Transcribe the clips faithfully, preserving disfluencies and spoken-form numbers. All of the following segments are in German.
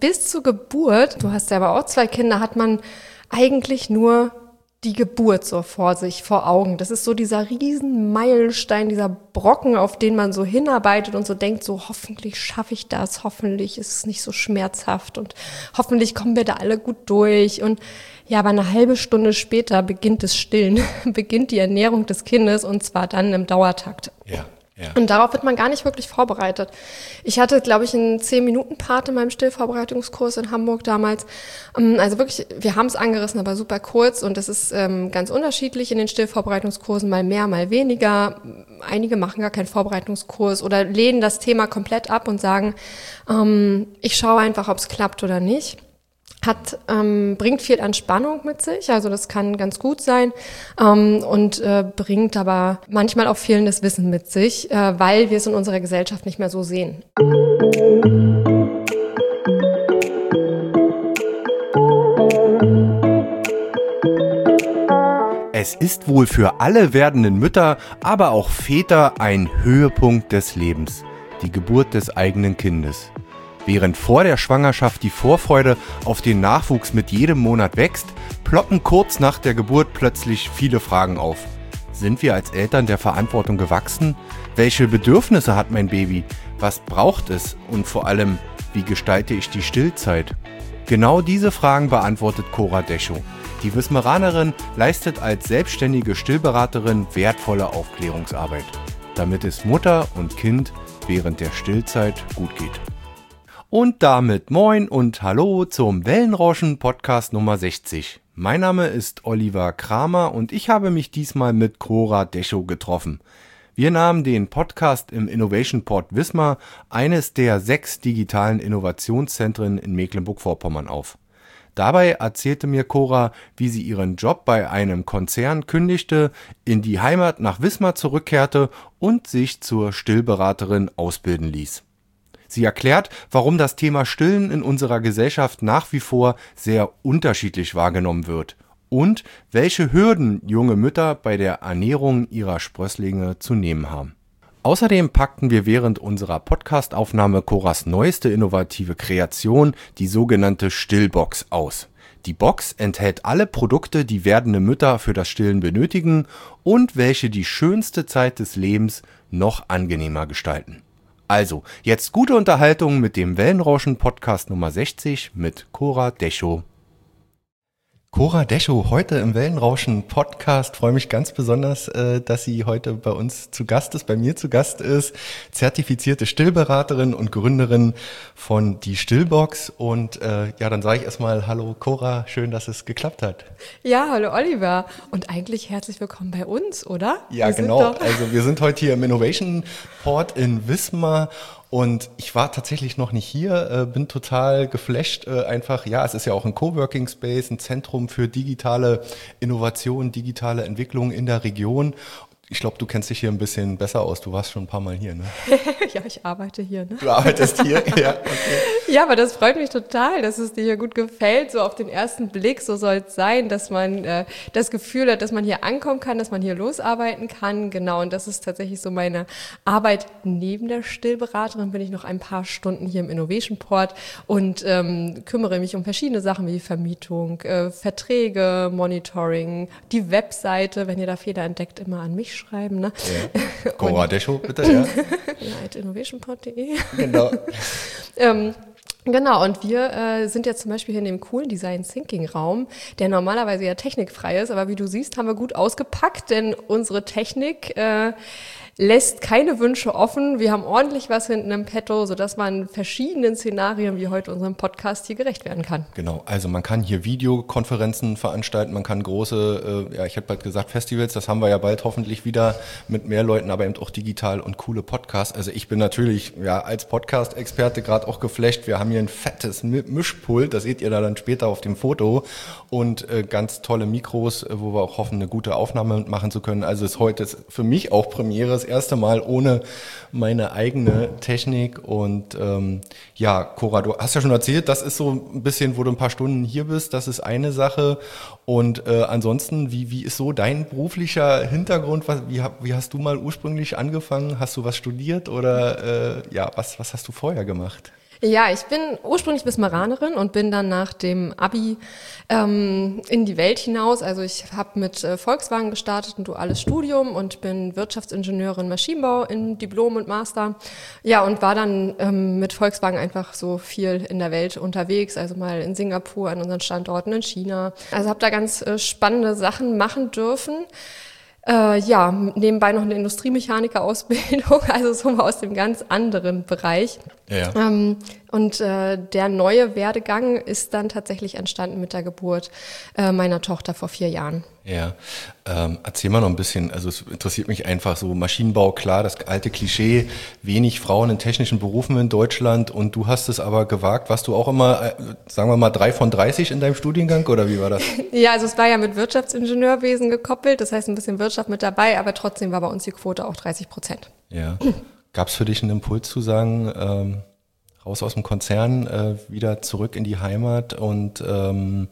bis zur Geburt, du hast ja aber auch zwei Kinder, hat man eigentlich nur die Geburt so vor sich, vor Augen. Das ist so dieser riesen Meilenstein, dieser Brocken, auf den man so hinarbeitet und so denkt, so hoffentlich schaffe ich das, hoffentlich ist es nicht so schmerzhaft und hoffentlich kommen wir da alle gut durch. Und ja, aber eine halbe Stunde später beginnt das Stillen, beginnt die Ernährung des Kindes und zwar dann im Dauertakt. Ja. Ja. Und darauf wird man gar nicht wirklich vorbereitet. Ich hatte, glaube ich, einen zehn-Minuten-Part in meinem Stillvorbereitungskurs in Hamburg damals. Also wirklich, wir haben es angerissen, aber super kurz. Und das ist ähm, ganz unterschiedlich in den Stillvorbereitungskursen, mal mehr, mal weniger. Einige machen gar keinen Vorbereitungskurs oder lehnen das Thema komplett ab und sagen, ähm, ich schaue einfach, ob es klappt oder nicht. Hat, ähm, bringt viel Entspannung mit sich, also das kann ganz gut sein ähm, und äh, bringt aber manchmal auch fehlendes Wissen mit sich, äh, weil wir es in unserer Gesellschaft nicht mehr so sehen. Es ist wohl für alle werdenden Mütter, aber auch Väter ein Höhepunkt des Lebens, die Geburt des eigenen Kindes. Während vor der Schwangerschaft die Vorfreude auf den Nachwuchs mit jedem Monat wächst, ploppen kurz nach der Geburt plötzlich viele Fragen auf. Sind wir als Eltern der Verantwortung gewachsen? Welche Bedürfnisse hat mein Baby? Was braucht es? Und vor allem, wie gestalte ich die Stillzeit? Genau diese Fragen beantwortet Cora Deschow. Die Wismaranerin leistet als selbstständige Stillberaterin wertvolle Aufklärungsarbeit, damit es Mutter und Kind während der Stillzeit gut geht. Und damit moin und hallo zum Wellenrauschen-Podcast Nummer sechzig. Mein Name ist Oliver Kramer und ich habe mich diesmal mit Cora Deschow getroffen. Wir nahmen den Podcast im Innovation Port Wismar, eines der sechs digitalen Innovationszentren in Mecklenburg-Vorpommern, auf. Dabei erzählte mir Cora, wie sie ihren Job bei einem Konzern kündigte, in die Heimat nach Wismar zurückkehrte und sich zur Stillberaterin ausbilden ließ. Sie erklärt, warum das Thema Stillen in unserer Gesellschaft nach wie vor sehr unterschiedlich wahrgenommen wird und welche Hürden junge Mütter bei der Ernährung ihrer Sprösslinge zu nehmen haben. Außerdem packten wir während unserer Podcastaufnahme Coras neueste innovative Kreation, die sogenannte Stillbox, aus. Die Box enthält alle Produkte, die werdende Mütter für das Stillen benötigen und welche die schönste Zeit des Lebens noch angenehmer gestalten. Also, jetzt gute Unterhaltung mit dem Wellenrauschen-Podcast Nummer sechzig mit Cora Deschow. Cora Deschow, heute im Wellenrauschen-Podcast. Freue mich ganz besonders, äh, dass sie heute bei uns zu Gast ist, bei mir zu Gast ist. Zertifizierte Stillberaterin und Gründerin von Die Stillbox. Und äh, ja, dann sage ich erstmal hallo Cora, schön, dass es geklappt hat. Ja, hallo Oliver. Und eigentlich herzlich willkommen bei uns, oder? Ja, wir genau. Also wir sind heute hier im Innovation Port in Wismar. Und ich war tatsächlich noch nicht hier, äh, bin total geflasht, äh, einfach, ja, es ist ja auch ein Coworking Space, ein Zentrum für digitale Innovation, digitale Entwicklung in der Region. Ich glaube, du kennst dich hier ein bisschen besser aus, du warst schon ein paar Mal hier, ne? Ja, ich arbeite hier, ne? Du arbeitest hier, ja, okay. Ja, aber das freut mich total, dass es dir hier gut gefällt, so auf den ersten Blick, so soll es sein, dass man äh, das Gefühl hat, dass man hier ankommen kann, dass man hier losarbeiten kann, genau, und das ist tatsächlich so meine Arbeit. Neben der Stillberaterin bin ich noch ein paar Stunden hier im Innovation Port und ähm, kümmere mich um verschiedene Sachen wie Vermietung, äh, Verträge, Monitoring, die Webseite, wenn ihr da Fehler entdeckt, immer an mich schreiben, ne? Ja. Cora Deschow, bitte, ja. Ja, at innovationport punkt de. Genau. ähm, Genau, und wir äh, sind jetzt zum Beispiel hier in dem coolen Design Thinking Raum, der normalerweise ja technikfrei ist, aber wie du siehst, haben wir gut ausgepackt, denn unsere Technik äh, lässt keine Wünsche offen. Wir haben ordentlich was hinten im Petto, sodass man verschiedenen Szenarien wie heute unserem Podcast hier gerecht werden kann. Genau, also man kann hier Videokonferenzen veranstalten, man kann große, äh, ja ich hätte bald gesagt Festivals, das haben wir ja bald hoffentlich wieder mit mehr Leuten, aber eben auch digital und coole Podcasts. Also ich bin natürlich ja als Podcast-Experte gerade auch geflasht. Wir haben hier ein fettes Mischpult, das seht ihr da dann später auf dem Foto und äh, ganz tolle Mikros, äh, wo wir auch hoffen, eine gute Aufnahme machen zu können. Also ist heute für mich auch Premiere, das erste Mal ohne meine eigene Technik und ähm, ja, Cora, du hast ja schon erzählt, das ist so ein bisschen, wo du ein paar Stunden hier bist, das ist eine Sache und äh, ansonsten, wie wie ist so dein beruflicher Hintergrund, was, wie, wie hast du mal ursprünglich angefangen, hast du was studiert oder äh, ja, was was hast du vorher gemacht? Ja, ich bin ursprünglich Wismaranerin und bin dann nach dem Abi ähm, in die Welt hinaus. Also ich habe mit äh, Volkswagen gestartet, ein duales Studium und bin Wirtschaftsingenieurin Maschinenbau in Diplom und Master. Ja, und war dann ähm, mit Volkswagen einfach so viel in der Welt unterwegs, also mal in Singapur, an unseren Standorten in China. Also habe da ganz äh, spannende Sachen machen dürfen. Äh, ja, nebenbei noch eine Industriemechaniker-Ausbildung, also so aus dem ganz anderen Bereich. Ja. Ähm, und äh, der neue Werdegang ist dann tatsächlich entstanden mit der Geburt äh, meiner Tochter vor vier Jahren. Ja, ähm, erzähl mal noch ein bisschen, also es interessiert mich einfach so, Maschinenbau, klar, das alte Klischee, wenig Frauen in technischen Berufen in Deutschland und du hast es aber gewagt. Warst du auch immer, äh, sagen wir mal, drei von dreißig in deinem Studiengang oder wie war das? Ja, also es war ja mit Wirtschaftsingenieurwesen gekoppelt, das heißt ein bisschen Wirtschaft mit dabei, aber trotzdem war bei uns die Quote auch dreißig Prozent. Ja, gab es für dich einen Impuls zu sagen, ähm, raus aus dem Konzern, äh, wieder zurück in die Heimat und ähm,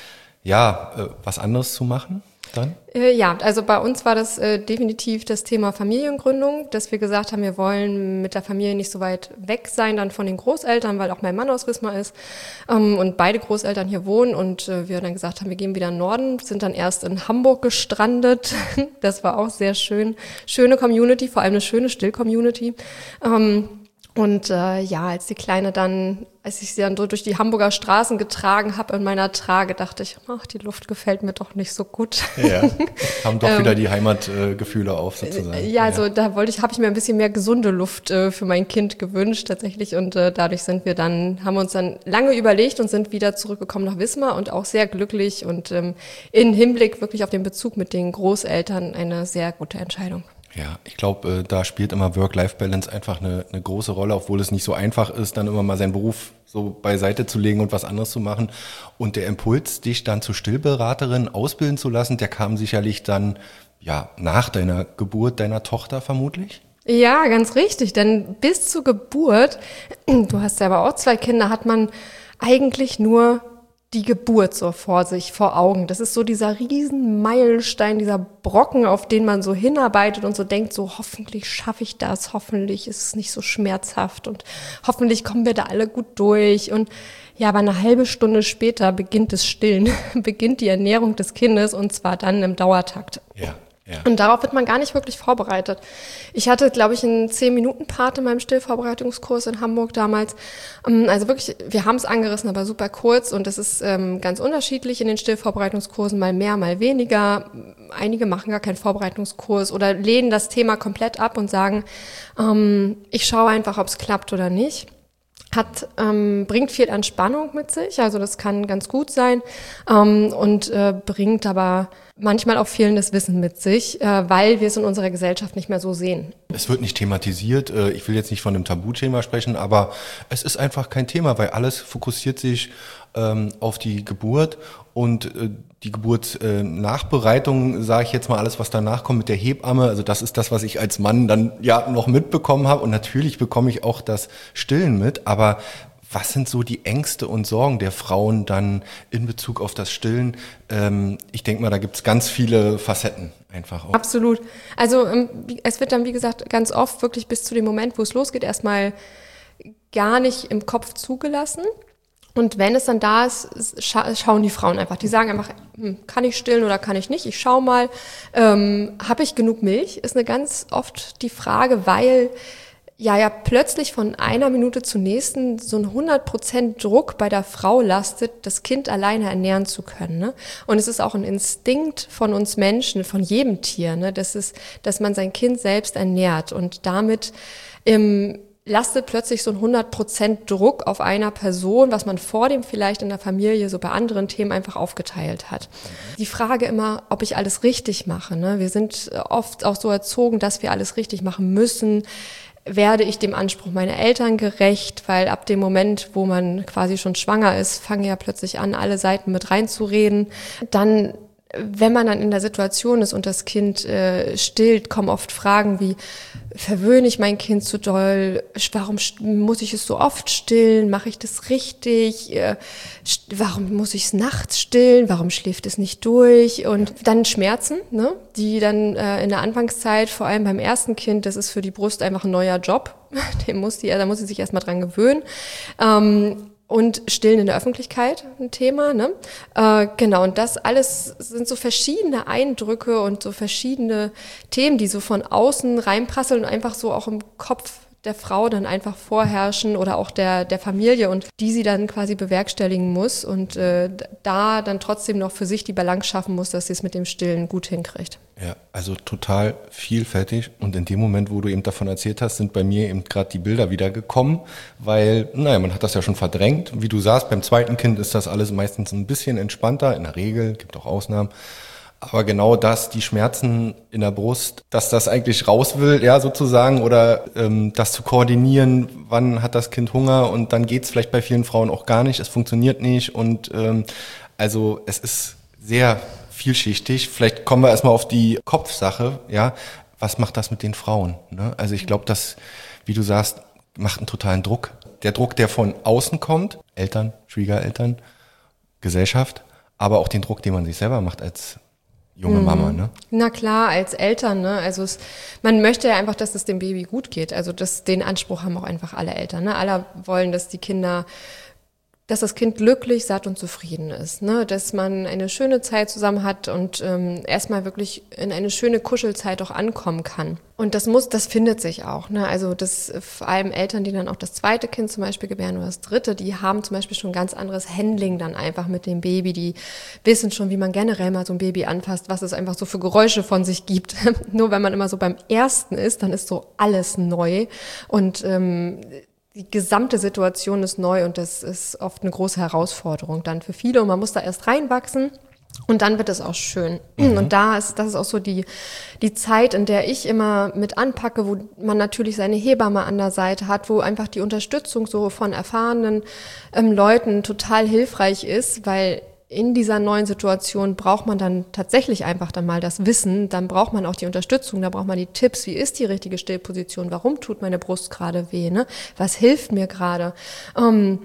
ja, äh, was anderes zu machen dann? Äh, ja, also bei uns war das äh, definitiv das Thema Familiengründung, dass wir gesagt haben, wir wollen mit der Familie nicht so weit weg sein dann von den Großeltern, weil auch mein Mann aus Wismar ist ähm, und beide Großeltern hier wohnen und äh, wir dann gesagt haben, wir gehen wieder in den Norden, sind dann erst in Hamburg gestrandet. Das war auch sehr schön. Schöne Community, vor allem eine schöne Still-Community. Ähm, Und äh, ja, als die Kleine dann, als ich sie dann so durch die Hamburger Straßen getragen habe in meiner Trage, dachte ich, ach, die Luft gefällt mir doch nicht so gut. Ja, haben doch wieder die Heimatgefühle äh, auf sozusagen. Ja, also da wollte ich, habe ich mir ein bisschen mehr gesunde Luft äh, für mein Kind gewünscht tatsächlich und äh, dadurch sind wir dann, haben wir uns dann lange überlegt und sind wieder zurückgekommen nach Wismar und auch sehr glücklich und ähm, in Hinblick wirklich auf den Bezug mit den Großeltern eine sehr gute Entscheidung. Ja, ich glaube, äh, da spielt immer Work-Life-Balance einfach eine, eine große Rolle, obwohl es nicht so einfach ist, dann immer mal seinen Beruf so beiseite zu legen und was anderes zu machen. Und der Impuls, dich dann zur Stillberaterin ausbilden zu lassen, der kam sicherlich dann ja nach deiner Geburt deiner Tochter vermutlich? Ja, ganz richtig, denn bis zur Geburt, du hast ja aber auch zwei Kinder, hat man eigentlich nur die Geburt so vor sich, vor Augen. Das ist so dieser riesen Meilenstein, dieser Brocken, auf den man so hinarbeitet und so denkt, so hoffentlich schaffe ich das, hoffentlich ist es nicht so schmerzhaft und hoffentlich kommen wir da alle gut durch. Und ja, aber eine halbe Stunde später beginnt das Stillen, beginnt die Ernährung des Kindes und zwar dann im Dauertakt. Ja. Ja. Und darauf wird man gar nicht wirklich vorbereitet. Ich hatte, glaube ich, einen zehn-Minuten-Part in meinem Stillvorbereitungskurs in Hamburg damals. Also wirklich, wir haben es angerissen, aber super kurz. Und das ist ähm, ganz unterschiedlich in den Stillvorbereitungskursen, mal mehr, mal weniger. Einige machen gar keinen Vorbereitungskurs oder lehnen das Thema komplett ab und sagen, ähm, ich schaue einfach, ob es klappt oder nicht. Hat, ähm, bringt viel Entspannung mit sich, also das kann ganz gut sein ähm, und äh, bringt aber manchmal auch fehlendes Wissen mit sich, äh, weil wir es in unserer Gesellschaft nicht mehr so sehen. Es wird nicht thematisiert, äh, ich will jetzt nicht von einem Tabuthema sprechen, aber es ist einfach kein Thema, weil alles fokussiert sich ähm, auf die Geburt und äh, die Geburtsnachbereitung, äh, sage ich jetzt mal, alles, was danach kommt mit der Hebamme, also das ist das, was ich als Mann dann ja noch mitbekommen habe und natürlich bekomme ich auch das Stillen mit, aber was sind so die Ängste und Sorgen der Frauen dann in Bezug auf das Stillen? Ähm, ich denke mal, da gibt es ganz viele Facetten einfach auch. Absolut. Also ähm, es wird dann, wie gesagt, ganz oft wirklich bis zu dem Moment, wo es losgeht, erstmal gar nicht im Kopf zugelassen. Und wenn es dann da ist, scha- schauen die Frauen einfach. Die sagen einfach, hm, kann ich stillen oder kann ich nicht? Ich schau mal, ähm, habe ich genug Milch? Ist eine ganz oft die Frage, weil ja ja plötzlich von einer Minute zur nächsten so ein hundert Prozent Druck bei der Frau lastet, das Kind alleine ernähren zu können. Ne? Und es ist auch ein Instinkt von uns Menschen, von jedem Tier, ne? Das ist, dass man sein Kind selbst ernährt und damit im lastet plötzlich so ein hundert Prozent Druck auf einer Person, was man vor dem vielleicht in der Familie so bei anderen Themen einfach aufgeteilt hat. Die Frage immer, ob ich alles richtig mache. Ne? Wir sind oft auch so erzogen, dass wir alles richtig machen müssen. Werde ich dem Anspruch meiner Eltern gerecht? Weil ab dem Moment, wo man quasi schon schwanger ist, fangen ja plötzlich an, alle Seiten mit reinzureden. Dann wenn man dann in der Situation ist und das Kind äh, stillt, kommen oft Fragen wie, verwöhne ich mein Kind zu doll? Warum muss ich es so oft stillen? Mache ich das richtig? Äh, warum muss ich es nachts stillen? Warum schläft es nicht durch? Und dann Schmerzen, ne? Die dann äh, in der Anfangszeit, vor allem beim ersten Kind, das ist für die Brust einfach ein neuer Job. Den muss die, da muss sie sich erstmal dran gewöhnen. Ähm, Und Stillen in der Öffentlichkeit, ein Thema, ne? Äh, genau, und das alles sind so verschiedene Eindrücke und so verschiedene Themen, die so von außen reinprasseln und einfach so auch im Kopf der Frau dann einfach vorherrschen oder auch der der Familie und die sie dann quasi bewerkstelligen muss und äh, da dann trotzdem noch für sich die Balance schaffen muss, dass sie es mit dem Stillen gut hinkriegt. Ja, also total vielfältig und in dem Moment, wo du eben davon erzählt hast, sind bei mir eben gerade die Bilder wieder gekommen, weil, naja, man hat das ja schon verdrängt. Wie du sagst, beim zweiten Kind ist das alles meistens ein bisschen entspannter, in der Regel, gibt auch Ausnahmen. Aber genau das, die Schmerzen in der Brust, dass das eigentlich raus will, ja, sozusagen, oder ähm, das zu koordinieren, wann hat das Kind Hunger und dann geht's vielleicht bei vielen Frauen auch gar nicht, es funktioniert nicht und ähm, also es ist sehr vielschichtig. Vielleicht kommen wir erstmal auf die Kopfsache, ja, was macht das mit den Frauen? Ne? Also ich glaube, das, wie du sagst, macht einen totalen Druck. Der Druck, der von außen kommt, Eltern, Schwiegereltern, Gesellschaft, aber auch den Druck, den man sich selber macht als junge Mama, ne? Na klar, als Eltern, ne? Also es, man möchte ja einfach, dass es dem Baby gut geht. Also das, den Anspruch haben auch einfach alle Eltern, ne? Alle wollen, dass die Kinder, dass das Kind glücklich, satt und zufrieden ist, ne? Dass man eine schöne Zeit zusammen hat und ähm, erstmal wirklich in eine schöne Kuschelzeit auch ankommen kann. Und das muss, das findet sich auch, ne? Also das, vor allem Eltern, die dann auch das zweite Kind zum Beispiel gebären oder das dritte, die haben zum Beispiel schon ein ganz anderes Handling dann einfach mit dem Baby. Die wissen schon, wie man generell mal so ein Baby anfasst, was es einfach so für Geräusche von sich gibt. Nur wenn man immer so beim ersten ist, dann ist so alles neu und ähm, die gesamte Situation ist neu und das ist oft eine große Herausforderung dann für viele und man muss da erst reinwachsen. Und dann wird es auch schön. Mhm. Und da ist, das ist auch so die, die Zeit, in der ich immer mit anpacke, wo man natürlich seine Hebamme an der Seite hat, wo einfach die Unterstützung so von erfahrenen ähm, Leuten total hilfreich ist, weil in dieser neuen Situation braucht man dann tatsächlich einfach dann mal das Wissen, dann braucht man auch die Unterstützung, da braucht man die Tipps, wie ist die richtige Stillposition, warum tut meine Brust gerade weh, ne? Was hilft mir gerade? Ähm,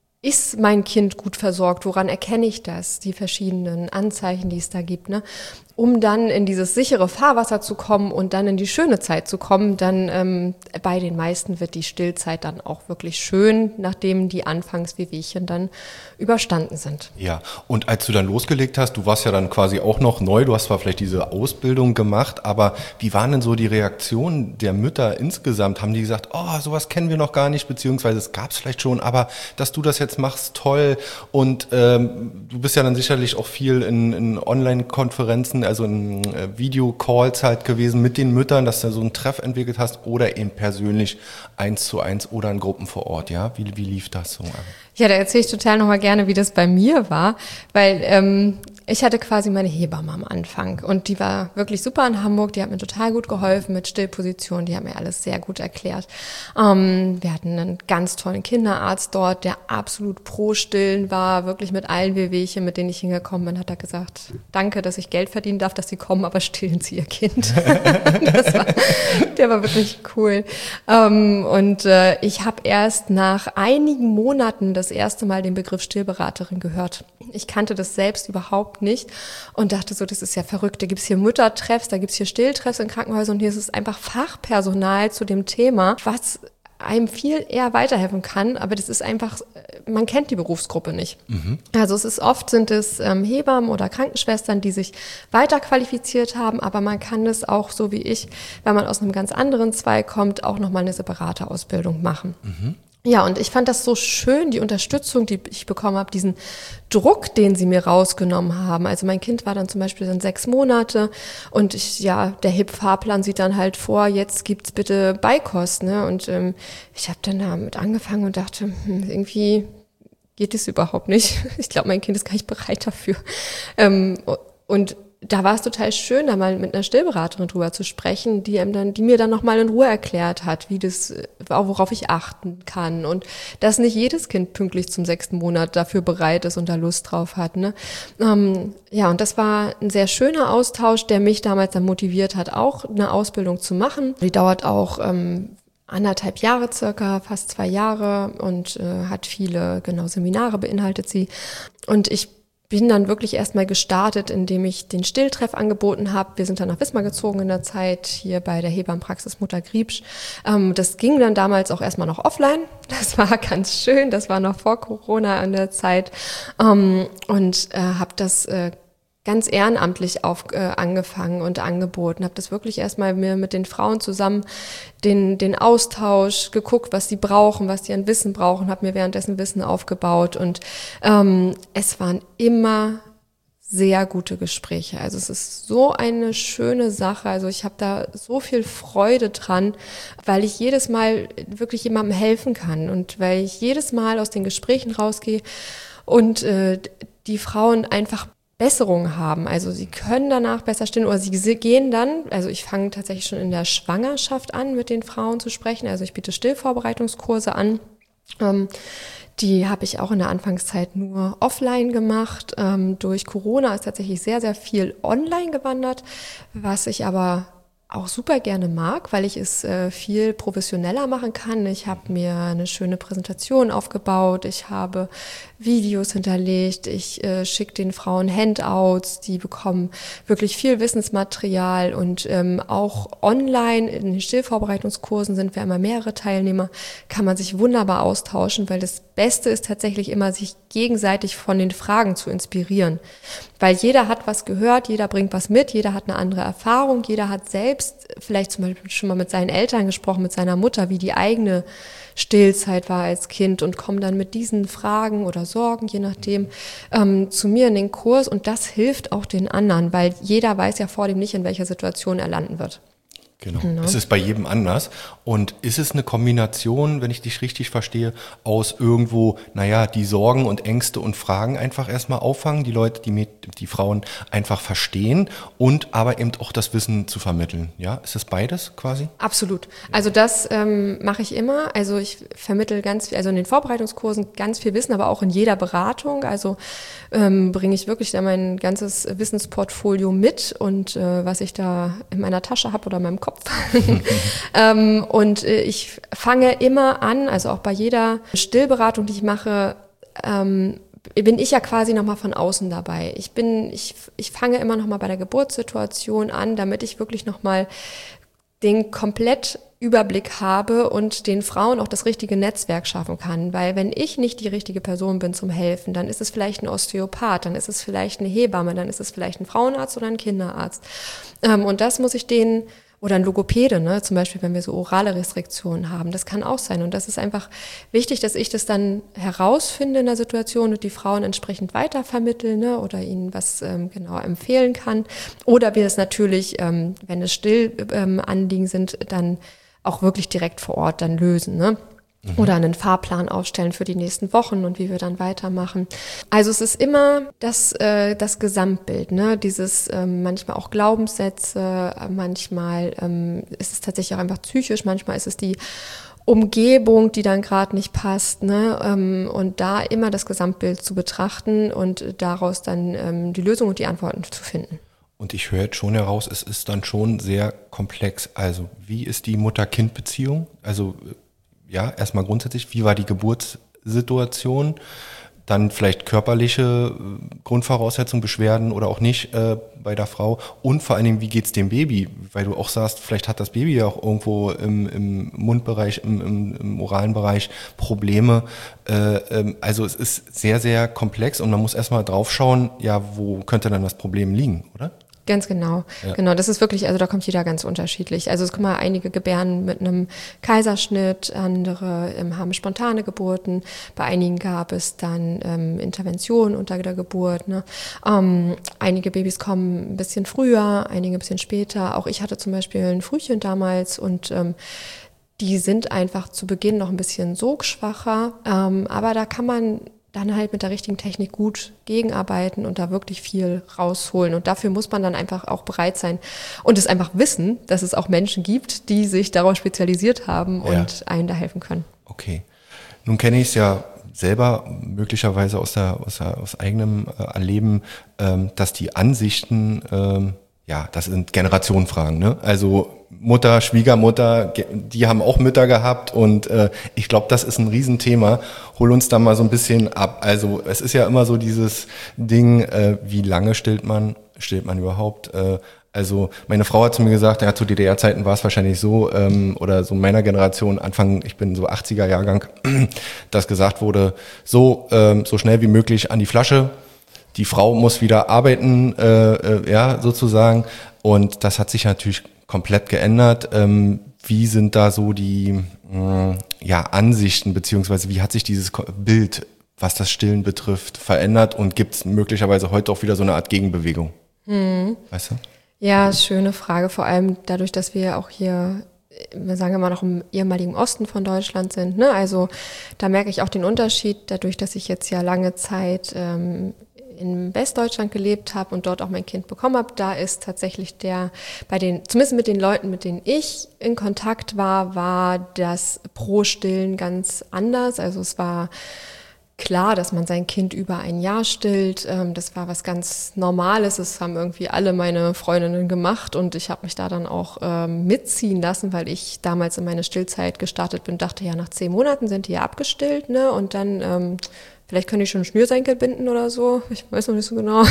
Ist mein Kind gut versorgt? Woran erkenne ich das? Die verschiedenen Anzeichen, die es da gibt, ne? Um dann in dieses sichere Fahrwasser zu kommen und dann in die schöne Zeit zu kommen, dann ähm, bei den meisten wird die Stillzeit dann auch wirklich schön, nachdem die Anfangswehwehchen dann überstanden sind. Ja, und als du dann losgelegt hast, du warst ja dann quasi auch noch neu, du hast zwar vielleicht diese Ausbildung gemacht, aber wie waren denn so die Reaktionen der Mütter insgesamt? Haben die gesagt, oh, sowas kennen wir noch gar nicht, beziehungsweise es gab es vielleicht schon, aber dass du das jetzt machst, toll. Und ähm, du bist ja dann sicherlich auch viel in, in Online-Konferenzen, also in äh, Videocalls halt gewesen mit den Müttern, dass du so einen Treff entwickelt hast oder eben persönlich eins zu eins oder in Gruppen vor Ort, ja? Wie, wie lief das so? Ja, da erzähle ich total nochmal gerne, wie das bei mir war, weil ähm, ich hatte quasi meine Hebamme am Anfang und die war wirklich super in Hamburg, die hat mir total gut geholfen mit Stillposition, die hat mir alles sehr gut erklärt. Ähm, wir hatten einen ganz tollen Kinderarzt dort, der absolut pro Stillen war, wirklich mit allen Wehwehchen, mit denen ich hingekommen bin, hat er gesagt, danke, dass ich Geld verdienen darf, dass Sie kommen, aber stillen Sie Ihr Kind. Das war, der war wirklich cool. Ähm, und äh, ich habe erst nach einigen Monaten das erste Mal den Begriff Stillberaterin gehört. Ich kannte das selbst überhaupt nicht und dachte so, das ist ja verrückt. Da gibt's hier Müttertreffs, da gibt's hier Stilltreffs in Krankenhäusern und hier ist es einfach Fachpersonal zu dem Thema, was einem viel eher weiterhelfen kann, aber das ist einfach, man kennt die Berufsgruppe nicht. Mhm. Also es ist oft sind es ähm, Hebammen oder Krankenschwestern, die sich weiter qualifiziert haben, aber man kann es auch, so wie ich, wenn man aus einem ganz anderen Zweig kommt, auch nochmal eine separate Ausbildung machen. Mhm. Ja, und ich fand das so schön, die Unterstützung, die ich bekommen habe, diesen Druck, den sie mir rausgenommen haben. Also mein Kind war dann zum Beispiel dann sechs Monate und ich, ja, der H I P-Fahrplan sieht dann halt vor, jetzt gibt's bitte Beikost, ne? Und ähm, ich habe dann damit angefangen und dachte, hm, irgendwie geht es überhaupt nicht. Ich glaube, mein Kind ist gar nicht bereit dafür. Ähm, und da war es total schön, da mal mit einer Stillberaterin drüber zu sprechen, die einem dann, die mir dann nochmal in Ruhe erklärt hat, wie das, worauf ich achten kann und dass nicht jedes Kind pünktlich zum sechsten Monat dafür bereit ist und da Lust drauf hat, ne? Ähm, ja, und das war ein sehr schöner Austausch, der mich damals dann motiviert hat, auch eine Ausbildung zu machen. Die dauert auch ähm, anderthalb Jahre circa, fast zwei Jahre und äh, hat viele, genau, Seminare beinhaltet sie. Und ich bin dann wirklich erstmal gestartet, indem ich den Stilltreff angeboten habe. Wir sind dann nach Wismar gezogen in der Zeit, hier bei der Hebammenpraxis Mutter Griebsch. Ähm, das ging dann damals auch erstmal noch offline. Das war ganz schön, das war noch vor Corona an der Zeit. Ähm, und äh, habe das äh, ganz ehrenamtlich auf, äh, angefangen und angeboten. Habe das wirklich erstmal mir mit den Frauen zusammen den den Austausch geguckt, was sie brauchen, was sie an Wissen brauchen, habe mir währenddessen Wissen aufgebaut und ähm, es waren immer sehr gute Gespräche. Also es ist so eine schöne Sache. Also ich habe da so viel Freude dran, weil ich jedes Mal wirklich jemandem helfen kann und weil ich jedes Mal aus den Gesprächen rausgehe und äh, die Frauen einfach Besserung haben. Also sie können danach besser stillen oder sie gehen dann, also ich fange tatsächlich schon in der Schwangerschaft an, mit den Frauen zu sprechen. Also ich biete Stillvorbereitungskurse an. Ähm, die habe ich auch in der Anfangszeit nur offline gemacht. Ähm, durch Corona ist tatsächlich sehr, sehr viel online gewandert, was ich aber auch super gerne mag, weil ich es äh, viel professioneller machen kann. Ich habe mir eine schöne Präsentation aufgebaut, ich habe Videos hinterlegt, ich äh, schicke den Frauen Handouts, die bekommen wirklich viel Wissensmaterial und ähm, auch online in den Stillvorbereitungskursen sind wir immer mehrere Teilnehmer, kann man sich wunderbar austauschen, weil das Beste ist tatsächlich immer, sich gegenseitig von den Fragen zu inspirieren. Weil jeder hat was gehört, jeder bringt was mit, jeder hat eine andere Erfahrung, jeder hat selbst vielleicht zum Beispiel schon mal mit seinen Eltern gesprochen, mit seiner Mutter, wie die eigene Stillzeit war als Kind und kommen dann mit diesen Fragen oder Sorgen, je nachdem, ähm, zu mir in den Kurs und das hilft auch den anderen, weil jeder weiß ja vor dem nicht, in welcher Situation er landen wird. Genau. genau. Es ist bei jedem anders. Und ist es eine Kombination, wenn ich dich richtig verstehe, aus irgendwo, naja, die Sorgen und Ängste und Fragen einfach erstmal auffangen, die Leute, die, die Frauen einfach verstehen und aber eben auch das Wissen zu vermitteln. Ja, ist es beides quasi? Absolut. Also das ähm, mache ich immer. Also ich vermittle ganz viel, also in den Vorbereitungskursen ganz viel Wissen, aber auch in jeder Beratung. Also ähm, bringe ich wirklich da mein ganzes Wissensportfolio mit und äh, was ich da in meiner Tasche habe oder in meinem Kopf. ähm, und äh, ich fange immer an, also auch bei jeder Stillberatung, die ich mache, ähm, bin ich ja quasi nochmal von außen dabei. Ich bin, ich, ich fange immer nochmal bei der Geburtssituation an, damit ich wirklich nochmal den komplett Überblick habe und den Frauen auch das richtige Netzwerk schaffen kann. Weil wenn ich nicht die richtige Person bin zum Helfen, dann ist es vielleicht ein Osteopath, dann ist es vielleicht eine Hebamme, dann ist es vielleicht ein Frauenarzt oder ein Kinderarzt. Ähm, und das muss ich denen oder ein Logopäde, ne, zum Beispiel, wenn wir so orale Restriktionen haben. Das kann auch sein. Und das ist einfach wichtig, dass ich das dann herausfinde in der Situation und die Frauen entsprechend weitervermitteln, ne, oder ihnen was ähm, genau empfehlen kann. Oder wir es natürlich, ähm, wenn es Stillanliegen ähm, sind, dann auch wirklich direkt vor Ort dann lösen, ne? Oder einen Fahrplan aufstellen für die nächsten Wochen und wie wir dann weitermachen. Also es ist immer das, äh, das Gesamtbild, ne? Dieses ähm, manchmal auch Glaubenssätze, manchmal ähm, ist es tatsächlich auch einfach psychisch, manchmal ist es die Umgebung, die dann gerade nicht passt, ne? Ähm, und da immer das Gesamtbild zu betrachten und daraus dann ähm, die Lösung und die Antworten zu finden. Und ich höre jetzt schon heraus, es ist dann schon sehr komplex. Also wie ist die Mutter-Kind-Beziehung? Also ja, erstmal grundsätzlich, wie war die Geburtssituation? Dann vielleicht körperliche Grundvoraussetzungen, Beschwerden oder auch nicht äh, bei der Frau. Und vor allen Dingen, wie geht's dem Baby? Weil du auch sagst, vielleicht hat das Baby ja auch irgendwo im, im Mundbereich, im, im, im oralen Bereich Probleme. Äh, ähm, also es ist sehr, sehr komplex und man muss erstmal drauf schauen, ja, wo könnte dann das Problem liegen, oder? Ganz genau, ja. Genau. Das ist wirklich, also da kommt jeder ganz unterschiedlich. Also es kommen mal einige gebären mit einem Kaiserschnitt, andere ähm, haben spontane Geburten. Bei einigen gab es dann ähm, Interventionen unter der Geburt. Ne? Ähm, einige Babys kommen ein bisschen früher, einige ein bisschen später. Auch ich hatte zum Beispiel ein Frühchen damals und ähm, die sind einfach zu Beginn noch ein bisschen sogschwacher. Ähm, aber da kann man dann halt mit der richtigen Technik gut gegenarbeiten und da wirklich viel rausholen. Und dafür muss man dann einfach auch bereit sein und es einfach wissen, dass es auch Menschen gibt, die sich darauf spezialisiert haben Ja. und einem da helfen können. Okay. Nun kenne ich es ja selber möglicherweise aus der, aus, der, aus eigenem äh, Erleben, ähm, dass die Ansichten, ähm, ja, das sind Generationenfragen, ne? Also Mutter, Schwiegermutter, ge- die haben auch Mütter gehabt und äh, ich glaube, das ist ein Riesenthema. Hol uns da mal so ein bisschen ab. Also es ist ja immer so dieses Ding, äh, wie lange stillt man, stillt man überhaupt? Äh, also meine Frau hat zu mir gesagt, ja, zu D D R-Zeiten war es wahrscheinlich so, ähm, oder so meiner Generation, Anfang, ich bin so achtziger-Jahrgang, dass gesagt wurde, so, ähm, so schnell wie möglich an die Flasche. Die Frau muss wieder arbeiten, äh, äh, ja, sozusagen. Und das hat sich natürlich komplett geändert. Ähm, wie sind da so die mh, ja, Ansichten, beziehungsweise wie hat sich dieses Ko- Bild, was das Stillen betrifft, verändert und gibt es möglicherweise heute auch wieder so eine Art Gegenbewegung? Mhm. Weißt du? Ja, schöne Frage, vor allem dadurch, dass wir auch hier, wir sagen immer noch im ehemaligen Osten von Deutschland sind. Ne? Also da merke ich auch den Unterschied, dadurch, dass ich jetzt ja lange Zeit ähm, in Westdeutschland gelebt habe und dort auch mein Kind bekommen habe, da ist tatsächlich der, bei den, zumindest mit den Leuten, mit denen ich in Kontakt war, war das Pro-Stillen ganz anders. Also es war klar, dass man sein Kind über ein Jahr stillt. Das war was ganz Normales. Das haben irgendwie alle meine Freundinnen gemacht und ich habe mich da dann auch ähm, mitziehen lassen, weil ich damals in meine Stillzeit gestartet bin, dachte, ja, nach zehn Monaten sind die ja abgestillt, ne? Und dann ähm, vielleicht können die schon Schnürsenkel binden oder so. Ich weiß noch nicht so genau.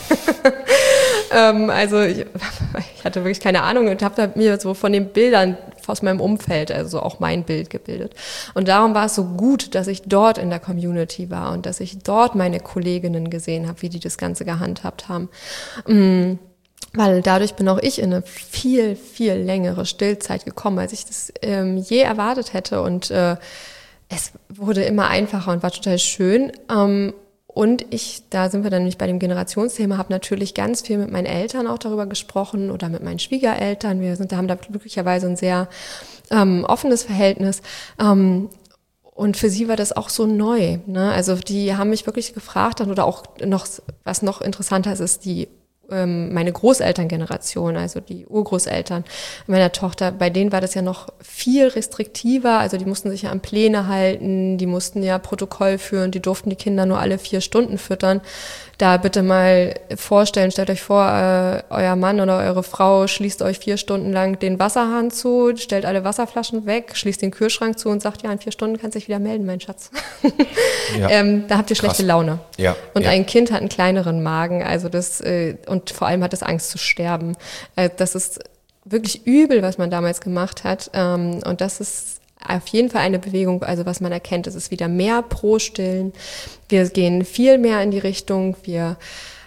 ähm, also ich, ich hatte wirklich keine Ahnung und habe mir so von den Bildern aus meinem Umfeld, also auch mein Bild gebildet. Und darum war es so gut, dass ich dort in der Community war und dass ich dort meine Kolleginnen gesehen habe, wie die das Ganze gehandhabt haben. Mhm. Weil dadurch bin auch ich in eine viel, viel längere Stillzeit gekommen, als ich das ähm, je erwartet hätte. Und äh, es wurde immer einfacher und war total schön. Ähm, und ich, da sind wir dann nämlich bei dem Generationsthema, habe natürlich ganz viel mit meinen Eltern auch darüber gesprochen oder mit meinen Schwiegereltern. Wir sind, da haben da glücklicherweise ein sehr ähm, offenes Verhältnis. Ähm, und für sie war das auch so neu. Ne? Also die haben mich wirklich gefragt dann, oder auch noch, was noch interessanter ist, ist die meine Großelterngeneration, also die Urgroßeltern meiner Tochter, bei denen war das ja noch viel restriktiver, also die mussten sich ja an Pläne halten, die mussten ja Protokoll führen, die durften die Kinder nur alle vier Stunden füttern. Da bitte mal vorstellen, stellt euch vor, äh, euer Mann oder eure Frau schließt euch vier Stunden lang den Wasserhahn zu, stellt alle Wasserflaschen weg, schließt den Kühlschrank zu und sagt, ja, in vier Stunden kannst du dich wieder melden, mein Schatz. Ja. ähm, da habt ihr schlechte Krass. Laune. Ja. Und ja. ein Kind hat einen kleineren Magen, also das, äh, und vor allem hat es Angst zu sterben. Äh, das ist wirklich übel, was man damals gemacht hat. Ähm, und das ist auf jeden Fall eine Bewegung, also was man erkennt, es ist wieder mehr pro Stillen. Wir gehen viel mehr in die Richtung, wir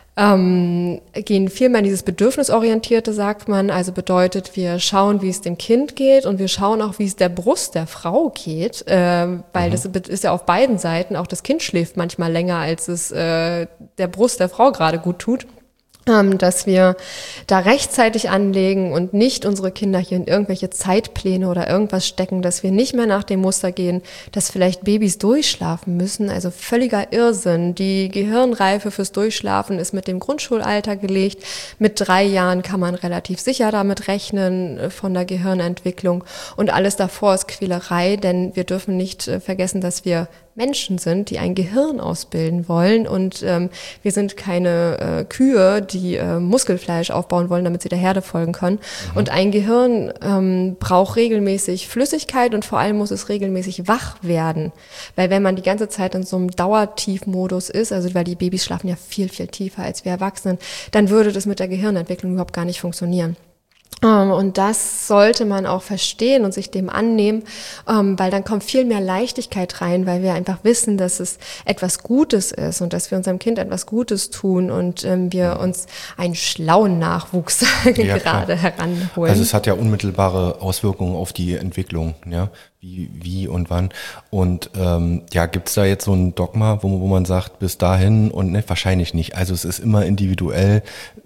ähm, gehen viel mehr in dieses Bedürfnisorientierte, sagt man. Also bedeutet, wir schauen, wie es dem Kind geht und wir schauen auch, wie es der Brust der Frau geht, äh, weil mhm. das ist ja auf beiden Seiten, auch das Kind schläft manchmal länger, als es äh, der Brust der Frau gerade gut tut. Dass wir da rechtzeitig anlegen und nicht unsere Kinder hier in irgendwelche Zeitpläne oder irgendwas stecken, dass wir nicht mehr nach dem Muster gehen, dass vielleicht Babys durchschlafen müssen, also völliger Irrsinn. Die Gehirnreife fürs Durchschlafen ist mit dem Grundschulalter gelegt. Mit drei Jahren kann man relativ sicher damit rechnen von der Gehirnentwicklung und alles davor ist Quälerei, denn wir dürfen nicht vergessen, dass wir Menschen sind, die ein Gehirn ausbilden wollen und ähm, wir sind keine äh, Kühe, die äh, Muskelfleisch aufbauen wollen, damit sie der Herde folgen können. Mhm. Und ein Gehirn ähm, braucht regelmäßig Flüssigkeit und vor allem muss es regelmäßig wach werden. Weil wenn man die ganze Zeit in so einem Dauertiefmodus ist, also weil die Babys schlafen ja viel, viel tiefer als wir Erwachsenen, dann würde das mit der Gehirnentwicklung überhaupt gar nicht funktionieren. Um, und das sollte man auch verstehen und sich dem annehmen, um, weil dann kommt viel mehr Leichtigkeit rein, weil wir einfach wissen, dass es etwas Gutes ist und dass wir unserem Kind etwas Gutes tun und um, wir uns einen schlauen Nachwuchs ja, gerade heranholen. Also es hat ja unmittelbare Auswirkungen auf die Entwicklung, ja, wie, wie und wann. Und ähm, ja, gibt's da jetzt so ein Dogma, wo, wo man sagt, bis dahin und ne, wahrscheinlich nicht. Also es ist immer individuell.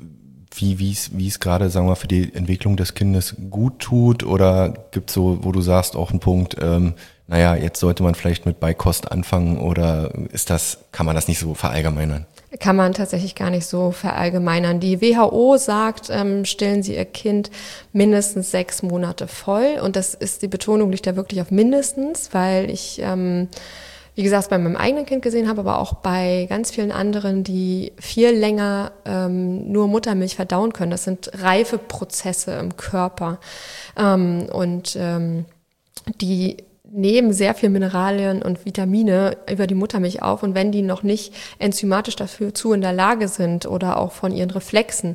wie wie es wie es gerade, sagen wir mal, für die Entwicklung des Kindes gut tut, oder gibt es so, wo du sagst, auch einen Punkt, ähm, naja, jetzt sollte man vielleicht mit Beikost anfangen, oder ist das, kann man das nicht so verallgemeinern? Kann man tatsächlich gar nicht so verallgemeinern. Die W H O sagt, ähm, stillen Sie Ihr Kind mindestens sechs Monate voll. Und das ist, die Betonung liegt da wirklich auf mindestens, weil ich, ähm, wie gesagt, bei meinem eigenen Kind gesehen habe, aber auch bei ganz vielen anderen, die viel länger ähm, nur Muttermilch verdauen können. Das sind reife Prozesse im Körper. Ähm, und ähm, die nehmen sehr viel Mineralien und Vitamine über die Muttermilch auf, und wenn die noch nicht enzymatisch dazu in der Lage sind oder auch von ihren Reflexen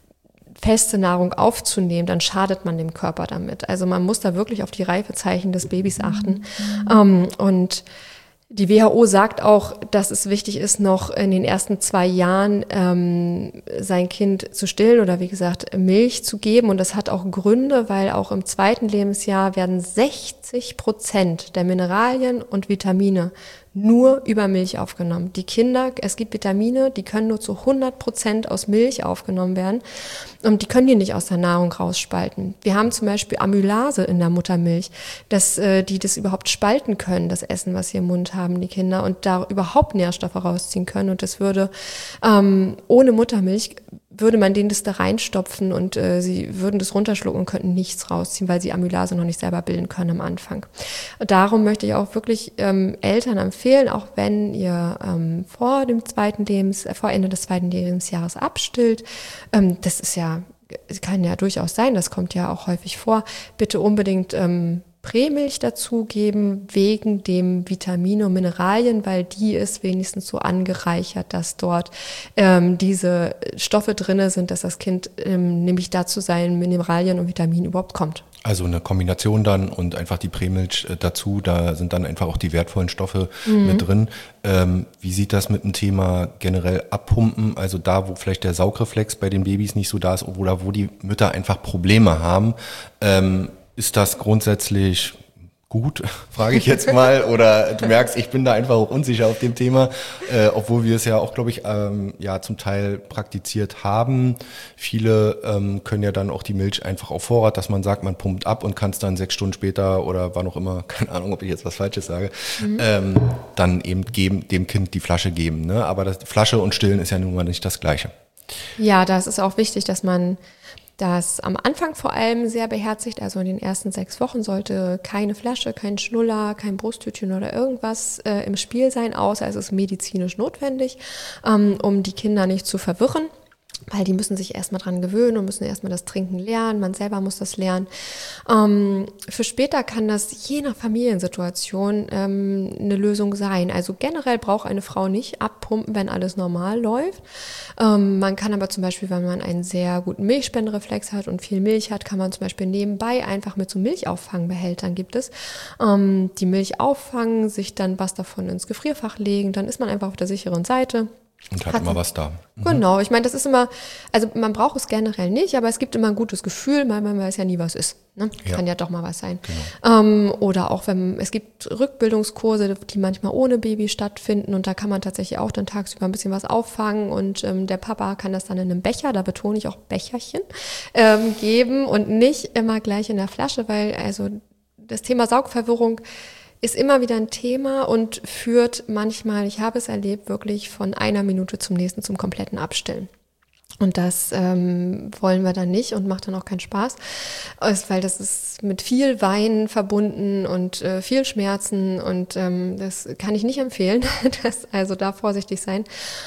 feste Nahrung aufzunehmen, dann schadet man dem Körper damit. Also man muss da wirklich auf die Reifezeichen des Babys achten. Mhm. Ähm, und die W H O sagt auch, dass es wichtig ist, noch in den ersten zwei Jahren ähm, sein Kind zu stillen oder wie gesagt Milch zu geben. Und das hat auch Gründe, weil auch im zweiten Lebensjahr werden sechzig Prozent der Mineralien und Vitamine nur über Milch aufgenommen. Die Kinder, es gibt Vitamine, die können nur zu hundert Prozent aus Milch aufgenommen werden, und die können die nicht aus der Nahrung rausspalten. Wir haben zum Beispiel Amylase in der Muttermilch, dass äh, die das überhaupt spalten können, das Essen, was sie im Mund haben, die Kinder, und da überhaupt Nährstoffe rausziehen können. Und das würde ähm, ohne Muttermilch würde man denen das da reinstopfen, und äh, sie würden das runterschlucken und könnten nichts rausziehen, weil sie Amylase noch nicht selber bilden können am Anfang. Darum möchte ich auch wirklich ähm, Eltern empfehlen, auch wenn ihr ähm, vor dem zweiten Lebens, äh, vor Ende des zweiten Lebensjahres abstillt, ähm, das ist ja, kann ja durchaus sein, das kommt ja auch häufig vor, bitte unbedingt ähm, Prämilch dazugeben, wegen dem Vitamine und Mineralien, weil die ist wenigstens so angereichert, dass dort ähm, diese Stoffe drinne sind, dass das Kind ähm, nämlich dazu seinen Mineralien und Vitaminen überhaupt kommt. Also eine Kombination dann und einfach die Prämilch äh, dazu, da sind dann einfach auch die wertvollen Stoffe mhm. mit drin. Ähm, wie sieht das mit dem Thema generell Abpumpen, also da, wo vielleicht der Saugreflex bei den Babys nicht so da ist oder wo die Mütter einfach Probleme haben, ähm, ist das grundsätzlich gut, frage ich jetzt mal, oder du merkst, ich bin da einfach auch unsicher auf dem Thema, äh, obwohl wir es ja auch, glaube ich, ähm, ja zum Teil praktiziert haben. Viele ähm, können ja dann auch die Milch einfach auf Vorrat, dass man sagt, man pumpt ab und kann es dann sechs Stunden später oder wann auch immer, keine Ahnung, ob ich jetzt was Falsches sage, mhm. ähm, dann eben geben, dem Kind die Flasche geben. Ne? Aber das Flasche und Stillen ist ja nun mal nicht das Gleiche. Ja, das ist auch wichtig, dass man das am Anfang vor allem sehr beherzigt, also in den ersten sechs Wochen sollte keine Flasche, kein Schnuller, kein Brusttütchen oder irgendwas äh, im Spiel sein, außer es ist medizinisch notwendig, ähm, um die Kinder nicht zu verwirren. Weil die müssen sich erstmal dran gewöhnen und müssen erstmal das Trinken lernen. Man selber muss das lernen. Ähm, für später kann das je nach Familiensituation ähm, eine Lösung sein. Also generell braucht eine Frau nicht abpumpen, wenn alles normal läuft. Ähm, man kann aber zum Beispiel, wenn man einen sehr guten Milchspendereflex hat und viel Milch hat, kann man zum Beispiel nebenbei einfach mit so Milchauffangbehältern gibt es, ähm, die Milch auffangen, sich dann was davon ins Gefrierfach legen. Dann ist man einfach auf der sicheren Seite. Und hat, hat immer was da. Mhm. Genau, ich meine, das ist immer, also man braucht es generell nicht, aber es gibt immer ein gutes Gefühl, weil man weiß ja nie, was ist. Ne? Ja. Kann ja doch mal was sein. Genau. Ähm, oder auch wenn, es gibt Rückbildungskurse, die manchmal ohne Baby stattfinden, und da kann man tatsächlich auch dann tagsüber ein bisschen was auffangen, und ähm, der Papa kann das dann in einem Becher, da betone ich auch Becherchen, ähm, geben und nicht immer gleich in der Flasche, weil also das Thema Saugverwirrung ist immer wieder ein Thema und führt manchmal, ich habe es erlebt, wirklich von einer Minute zum nächsten zum kompletten Abstillen. Und das ähm, wollen wir dann nicht und macht dann auch keinen Spaß, weil das ist mit viel Weinen verbunden und äh, viel Schmerzen, und ähm, das kann ich nicht empfehlen. Das, also da vorsichtig sein.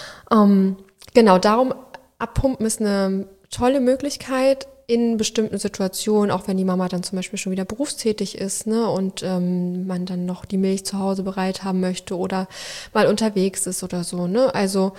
Ähm, genau, darum abpumpen ist eine tolle Möglichkeit in bestimmten Situationen, auch wenn die Mama dann zum Beispiel schon wieder berufstätig ist, ne, und ähm, man dann noch die Milch zu Hause bereit haben möchte oder mal unterwegs ist oder so, ne? Also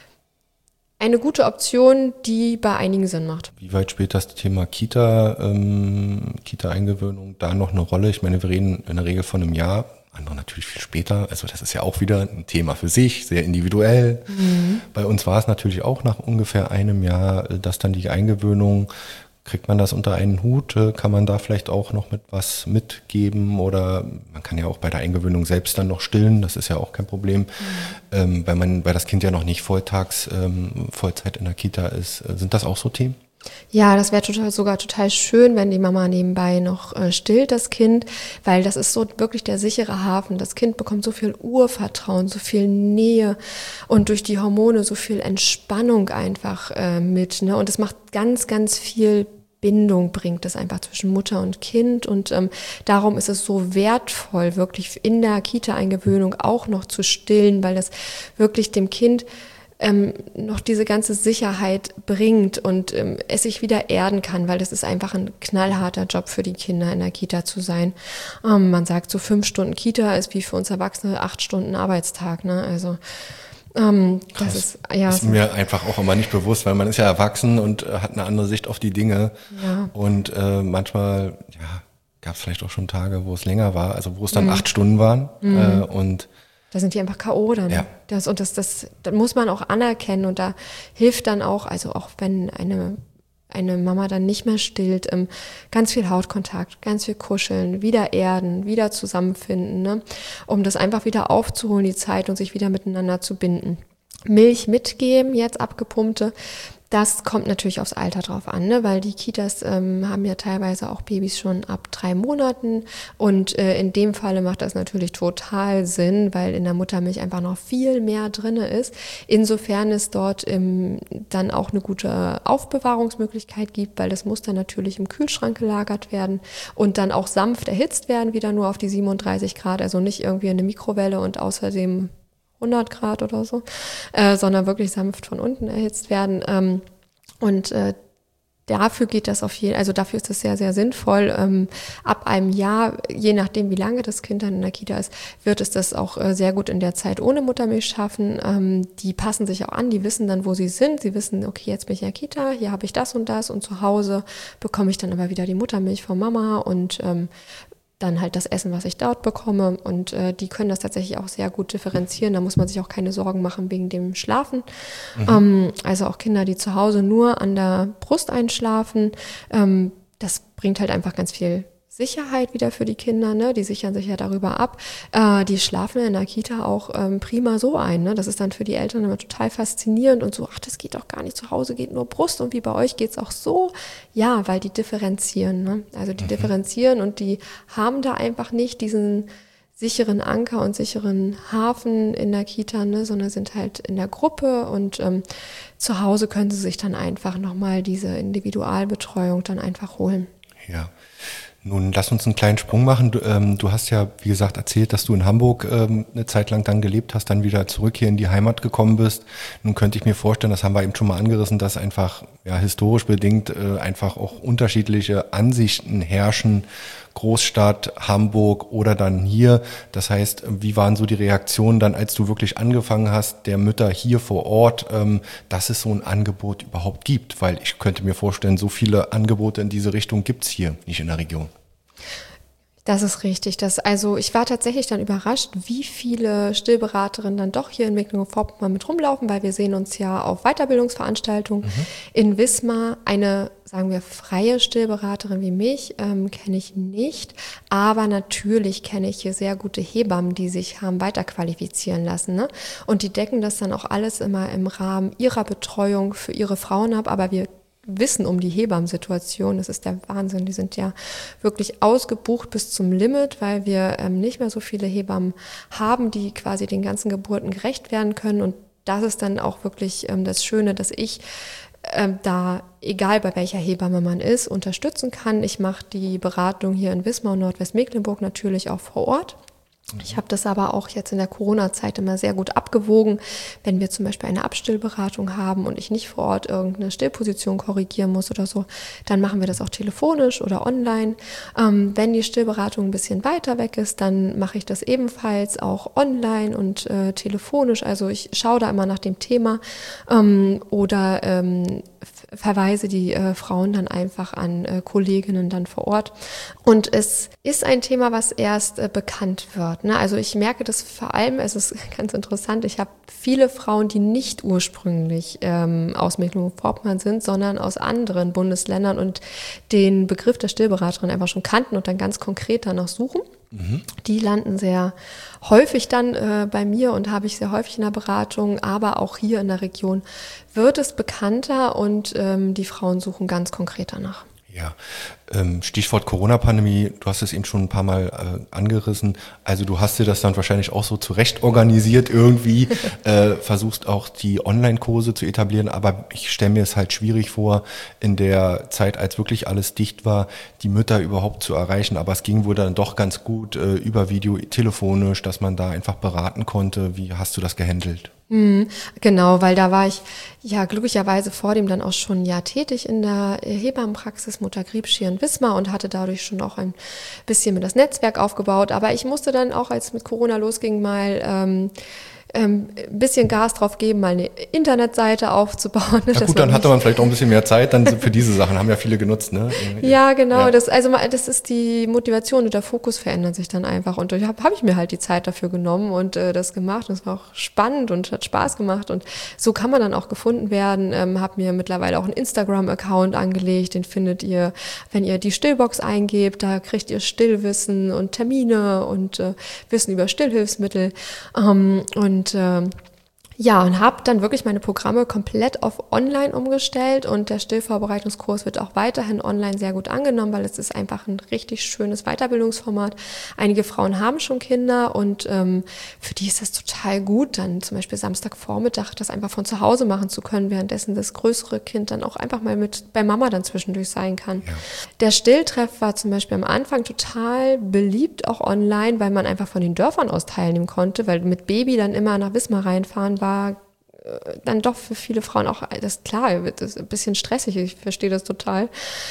eine gute Option, die bei einigen Sinn macht. Wie weit spielt das Thema Kita, ähm, Kita-Eingewöhnung da noch eine Rolle? Ich meine, wir reden in der Regel von einem Jahr, andere natürlich viel später. Also das ist ja auch wieder ein Thema für sich, sehr individuell. Mhm. Bei uns war es natürlich auch nach ungefähr einem Jahr, dass dann die Eingewöhnung Kriegt man das unter einen Hut? Kann man da vielleicht auch noch mit was mitgeben? Oder man kann ja auch bei der Eingewöhnung selbst dann noch stillen, das ist ja auch kein Problem, mhm. ähm, weil man, weil das Kind ja noch nicht volltags, ähm, Vollzeit in der Kita ist. Sind das auch so Themen? Ja, das wäre total, sogar total schön, wenn die Mama nebenbei noch äh, stillt, das Kind, weil das ist so wirklich der sichere Hafen. Das Kind bekommt so viel Urvertrauen, so viel Nähe und durch die Hormone so viel Entspannung einfach äh, mit. Ne? Und es macht ganz, ganz viel Bindung, bringt es einfach zwischen Mutter und Kind. Und ähm, darum ist es so wertvoll, wirklich in der Kita-Eingewöhnung auch noch zu stillen, weil das wirklich dem Kind Ähm, noch diese ganze Sicherheit bringt und ähm, es sich wieder erden kann, weil das ist einfach ein knallharter Job für die Kinder, in der Kita zu sein. Ähm, man sagt, so fünf Stunden Kita ist wie für uns Erwachsene acht Stunden Arbeitstag. Ne? Also ähm, das ist, ja, ist mir einfach auch immer nicht bewusst, weil man ist ja erwachsen und äh, hat eine andere Sicht auf die Dinge. Ja. Und äh, manchmal ja, gab es vielleicht auch schon Tage, wo es länger war, also wo es dann mhm. acht Stunden waren mhm. äh, und da sind die einfach K O dann. Ja. Das, und das, das, das muss man auch anerkennen. Und da hilft dann auch, also auch wenn eine, eine Mama dann nicht mehr stillt, ähm, ganz viel Hautkontakt, ganz viel Kuscheln, wieder erden, wieder zusammenfinden, ne? Um das einfach wieder aufzuholen, die Zeit und sich wieder miteinander zu binden. Milch mitgeben, jetzt abgepumpte. Das kommt natürlich aufs Alter drauf an, ne? Weil die Kitas ähm, haben ja teilweise auch Babys schon ab drei Monaten und äh, in dem Falle macht das natürlich total Sinn, weil in der Muttermilch einfach noch viel mehr drin ist. Insofern es dort ähm, dann auch eine gute Aufbewahrungsmöglichkeit gibt, weil das muss dann natürlich im Kühlschrank gelagert werden und dann auch sanft erhitzt werden, wieder nur auf die siebenunddreißig Grad, also nicht irgendwie eine Mikrowelle und außerdem hundert Grad oder so, äh, sondern wirklich sanft von unten erhitzt werden. Ähm, und äh, dafür geht das auf jeden, also dafür ist das sehr, sehr sinnvoll. Ähm, ab einem Jahr, je nachdem wie lange das Kind dann in der Kita ist, wird es das auch äh, sehr gut in der Zeit ohne Muttermilch schaffen. Ähm, die passen sich auch an, die wissen dann, wo sie sind. Sie wissen, okay, jetzt bin ich in der Kita, hier habe ich das und das und zu Hause bekomme ich dann aber wieder die Muttermilch von Mama und ähm, dann halt das Essen, was ich dort bekomme und äh, die können das tatsächlich auch sehr gut differenzieren, da muss man sich auch keine Sorgen machen wegen dem Schlafen. Mhm. Ähm, also auch Kinder, die zu Hause nur an der Brust einschlafen, ähm, das bringt halt einfach ganz viel Sicherheit wieder für die Kinder, ne? Die sichern sich ja darüber ab. Äh, die schlafen in der Kita auch ähm, prima so ein, ne? Das ist dann für die Eltern immer total faszinierend und so, ach, das geht doch gar nicht, zu Hause geht nur Brust und wie bei euch geht's auch so. Ja, weil die differenzieren, ne? Also die mhm. differenzieren und die haben da einfach nicht diesen sicheren Anker und sicheren Hafen in der Kita, ne? Sondern sind halt in der Gruppe und ähm, zu Hause können sie sich dann einfach nochmal diese Individualbetreuung dann einfach holen. Ja. Nun, lass uns einen kleinen Sprung machen. Du, ähm, du hast ja, wie gesagt, erzählt, dass du in Hamburg ähm, eine Zeit lang dann gelebt hast, dann wieder zurück hier in die Heimat gekommen bist. Nun könnte ich mir vorstellen, das haben wir eben schon mal angerissen, dass einfach ja historisch bedingt äh, einfach auch unterschiedliche Ansichten herrschen. Großstadt, Hamburg oder dann hier. Das heißt, wie waren so die Reaktionen dann, als du wirklich angefangen hast, der Mütter hier vor Ort, ähm, dass es so ein Angebot überhaupt gibt? Weil ich könnte mir vorstellen, so viele Angebote in diese Richtung gibt's hier nicht in der Region. Das ist richtig. Das, also ich war tatsächlich dann überrascht, wie viele Stillberaterinnen dann doch hier in Mecklenburg-Vorpommern mit rumlaufen, weil wir sehen uns ja auf Weiterbildungsveranstaltungen. Mhm. In Wismar eine, sagen wir, freie Stillberaterin wie mich ähm, kenne ich nicht, aber natürlich kenne ich hier sehr gute Hebammen, die sich haben weiterqualifizieren lassen, ne? Und die decken das dann auch alles immer im Rahmen ihrer Betreuung für ihre Frauen ab, aber wir wissen um die Hebammensituation, das ist der Wahnsinn, die sind ja wirklich ausgebucht bis zum Limit, weil wir ähm, nicht mehr so viele Hebammen haben, die quasi den ganzen Geburten gerecht werden können und das ist dann auch wirklich ähm, das Schöne, dass ich ähm, da, egal bei welcher Hebamme man ist, unterstützen kann. Ich mache die Beratung hier in Wismar und Nordwestmecklenburg natürlich auch vor Ort. Ich habe das aber auch jetzt in der Corona-Zeit immer sehr gut abgewogen, wenn wir zum Beispiel eine Abstillberatung haben und ich nicht vor Ort irgendeine Stillposition korrigieren muss oder so, dann machen wir das auch telefonisch oder online. Ähm, wenn die Stillberatung ein bisschen weiter weg ist, dann mache ich das ebenfalls auch online und äh, telefonisch. Also ich schaue da immer nach dem Thema ähm, oder ähm, verweise die äh, Frauen dann einfach an äh, Kolleginnen dann vor Ort. Und es ist ein Thema, was erst äh, bekannt wird. Ne? Also ich merke das vor allem, es ist ganz interessant, ich habe viele Frauen, die nicht ursprünglich ähm, aus Mecklenburg-Vorpommern sind, sondern aus anderen Bundesländern und den Begriff der Stillberaterin einfach schon kannten und dann ganz konkret danach suchen. Mhm. Die landen sehr häufig dann äh, bei mir und habe ich sehr häufig in der Beratung, aber auch hier in der Region wird es bekannter und ähm, die Frauen suchen ganz konkret danach. Ja, ähm, Stichwort Corona-Pandemie, du hast es eben schon ein paar Mal äh, angerissen. Also du hast dir das dann wahrscheinlich auch so zurecht organisiert irgendwie, äh, versuchst auch die Online-Kurse zu etablieren, aber ich stelle mir es halt schwierig vor, in der Zeit, als wirklich alles dicht war, die Mütter überhaupt zu erreichen. Aber es ging wohl dann doch ganz gut äh, über Video, telefonisch, dass man da einfach beraten konnte. Wie hast du das gehandelt? Mhm, genau, weil da war ich ja glücklicherweise vor dem dann auch schon ein Jahr tätig in der Hebammenpraxis Mutter-Griebsch hier in Wismar und hatte dadurch schon auch ein bisschen mit das Netzwerk aufgebaut. Aber ich musste dann auch, als mit Corona losging, mal ähm, ein bisschen Gas drauf geben, mal eine Internetseite aufzubauen. Na gut, dann hatte man vielleicht auch ein bisschen mehr Zeit dann für diese Sachen, haben ja viele genutzt, ne? Ja, genau, ja. Das, also das ist die Motivation und der Fokus verändert sich dann einfach und da habe hab ich mir halt die Zeit dafür genommen und äh, das gemacht und es war auch spannend und hat Spaß gemacht und so kann man dann auch gefunden werden, ähm, habe mir mittlerweile auch einen Instagram-Account angelegt, den findet ihr, wenn ihr die Stillbox eingebt, da kriegt ihr Stillwissen und Termine und äh, Wissen über Stillhilfsmittel ähm, und Und äh, ja, und habe dann wirklich meine Programme komplett auf online umgestellt und der Stillvorbereitungskurs wird auch weiterhin online sehr gut angenommen, weil es ist einfach ein richtig schönes Weiterbildungsformat. Einige Frauen haben schon Kinder und ähm, für die ist das total gut, dann zum Beispiel Samstagvormittag das einfach von zu Hause machen zu können, währenddessen das größere Kind dann auch einfach mal mit bei Mama dann zwischendurch sein kann. Ja. Der Stilltreff war zum Beispiel am Anfang total beliebt, auch online, weil man einfach von den Dörfern aus teilnehmen konnte, weil mit Baby dann immer nach Wismar reinfahren war dann doch für viele Frauen auch, das ist klar, das ist ein bisschen stressig, ich verstehe das total.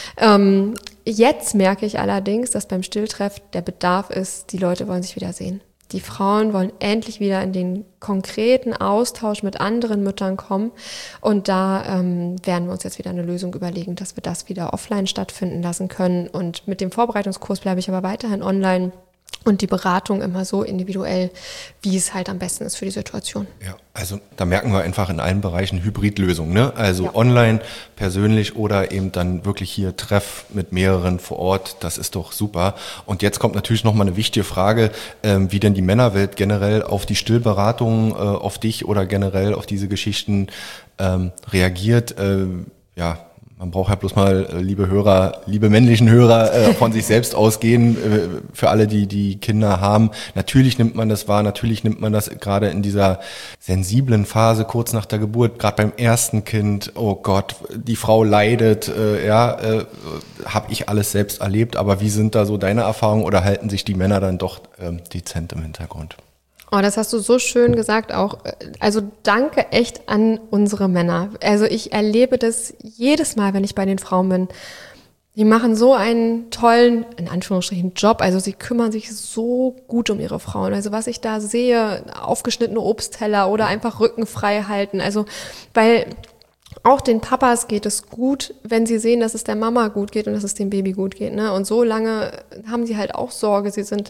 Ähm, jetzt merke ich allerdings, dass beim Stilltreff der Bedarf ist, die Leute wollen sich wieder sehen. Die Frauen wollen endlich wieder in den konkreten Austausch mit anderen Müttern kommen und da ähm, werden wir uns jetzt wieder eine Lösung überlegen, dass wir das wieder offline stattfinden lassen können und mit dem Vorbereitungskurs bleibe ich aber weiterhin online. Und die Beratung immer so individuell, wie es halt am besten ist für die Situation. Ja, also da merken wir einfach in allen Bereichen Hybridlösungen, ne? Also ja. Online, persönlich oder eben dann wirklich hier Treff mit mehreren vor Ort, das ist doch super. Und jetzt kommt natürlich nochmal eine wichtige Frage, ähm, wie denn die Männerwelt generell auf die Stillberatung, äh, auf dich oder generell auf diese Geschichten ähm, reagiert. Äh, ja, Man braucht ja bloß mal, liebe Hörer, liebe männlichen Hörer, äh, von sich selbst ausgehen, äh, für alle, die die Kinder haben. Natürlich nimmt man das wahr, natürlich nimmt man das gerade in dieser sensiblen Phase kurz nach der Geburt, gerade beim ersten Kind, oh Gott, die Frau leidet, äh, ja, äh, habe ich alles selbst erlebt, aber wie sind da so deine Erfahrungen oder halten sich die Männer dann doch äh, dezent im Hintergrund? Oh, das hast du so schön gesagt auch. Also danke echt an unsere Männer. Also ich erlebe das jedes Mal, wenn ich bei den Frauen bin. Die machen so einen tollen, in Anführungsstrichen, Job. Also sie kümmern sich so gut um ihre Frauen. Also was ich da sehe, aufgeschnittene Obstteller oder einfach Rücken frei halten. Also weil auch den Papas geht es gut, wenn sie sehen, dass es der Mama gut geht und dass es dem Baby gut geht. Ne? Und so lange haben sie halt auch Sorge. Sie sind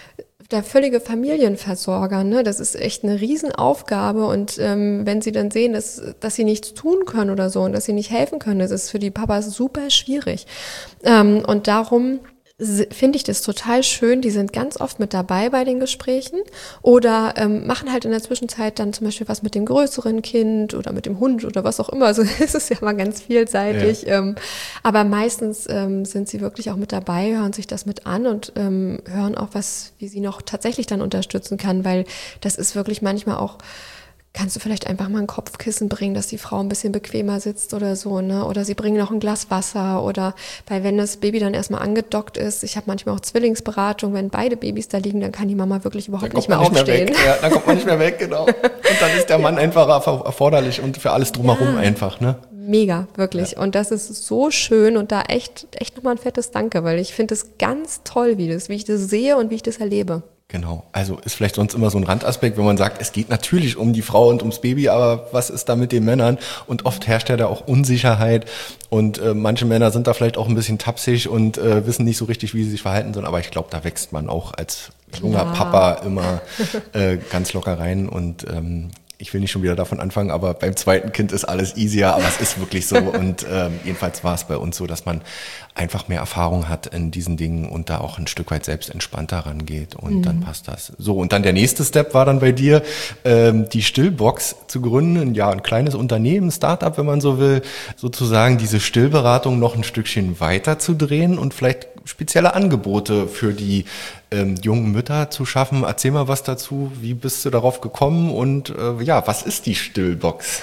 der völlige Familienversorger, ne, das ist echt eine Riesenaufgabe und ähm, wenn sie dann sehen, dass, dass sie nichts tun können oder so und dass sie nicht helfen können, das ist für die Papas super schwierig. Ähm, und darum finde ich das total schön, die sind ganz oft mit dabei bei den Gesprächen oder ähm, machen halt in der Zwischenzeit dann zum Beispiel was mit dem größeren Kind oder mit dem Hund oder was auch immer, also es ist ja mal ganz vielseitig, ja. ähm, aber meistens ähm, sind sie wirklich auch mit dabei, hören sich das mit an und ähm, hören auch was, wie sie noch tatsächlich dann unterstützen kann, weil das ist wirklich manchmal auch, kannst du vielleicht einfach mal ein Kopfkissen bringen, dass die Frau ein bisschen bequemer sitzt oder so, ne? Oder sie bringen noch ein Glas Wasser oder weil wenn das Baby dann erstmal angedockt ist, ich habe manchmal auch Zwillingsberatung, wenn beide Babys da liegen, dann kann die Mama wirklich überhaupt nicht mehr aufstehen. Nicht mehr ja, dann kommt man nicht mehr weg, genau. Und dann ist der Mann einfach erforderlich und für alles drumherum ja. einfach, ne? Mega, wirklich. Ja. Und das ist so schön und da echt, echt nochmal ein fettes Danke, weil ich finde es ganz toll, wie das, wie ich das sehe und wie ich das erlebe. Genau, also ist vielleicht sonst immer so ein Randaspekt, wenn man sagt, es geht natürlich um die Frau und ums Baby, aber was ist da mit den Männern? Und oft herrscht ja da auch Unsicherheit und äh, manche Männer sind da vielleicht auch ein bisschen tapsig und äh, wissen nicht so richtig, wie sie sich verhalten sollen, aber ich glaube, da wächst man auch als junger ja. Papa immer äh, ganz locker rein und ähm, ich will nicht schon wieder davon anfangen, aber beim zweiten Kind ist alles easier, aber es ist wirklich so und ähm, jedenfalls war es bei uns so, dass man einfach mehr Erfahrung hat in diesen Dingen und da auch ein Stück weit selbst entspannter rangeht und mhm. dann passt das. So, und dann der nächste Step war dann bei dir, ähm, die Stillbox zu gründen, ja, ein kleines Unternehmen, Startup, wenn man so will, sozusagen diese Stillberatung noch ein Stückchen weiter zu drehen und vielleicht spezielle Angebote für die ähm, jungen Mütter zu schaffen. Erzähl mal was dazu, wie bist du darauf gekommen und äh, ja, was ist die Stillbox?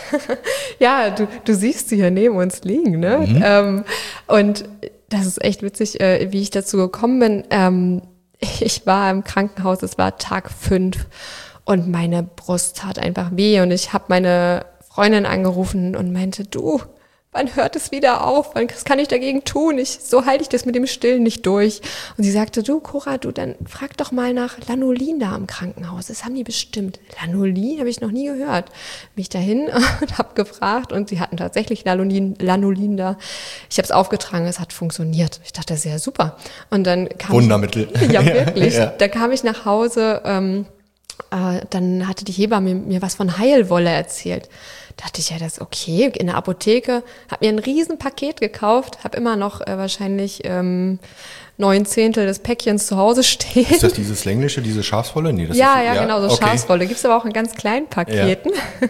Ja, du, du siehst sie hier neben uns liegen, ne? Mhm. Ähm, und das ist echt witzig, äh, wie ich dazu gekommen bin. Ähm, ich war im Krankenhaus, es war Tag fünf und meine Brust tat einfach weh und ich habe meine Freundin angerufen und meinte, du, wann hört es wieder auf? Was kann ich dagegen tun? Ich, so halte ich das mit dem Stillen nicht durch. Und sie sagte, du, Cora, du, dann frag doch mal nach Lanolin da im Krankenhaus. Das haben die bestimmt. Lanolin habe ich noch nie gehört. Mich dahin und habe gefragt und sie hatten tatsächlich Lanolin, Lanolin da. Ich habe es aufgetragen, es hat funktioniert. Ich dachte, das ist ja super. Und dann kam Wundermittel. Ich, ja, wirklich. Ja. Da kam ich nach Hause, ähm, äh, dann hatte die Hebamme mir, mir was von Heilwolle erzählt. Dachte ich, ja, das ist okay, in der Apotheke, habe mir ein riesen Paket gekauft, habe immer noch äh, wahrscheinlich ähm, neun Zehntel des Päckchens zu Hause stehen. Ist das dieses längliche, diese Schafswolle? Nee, das ja, ist, ja, ja, genau, so okay. Schafswolle. Gibt's aber auch in ganz kleinen Paketen.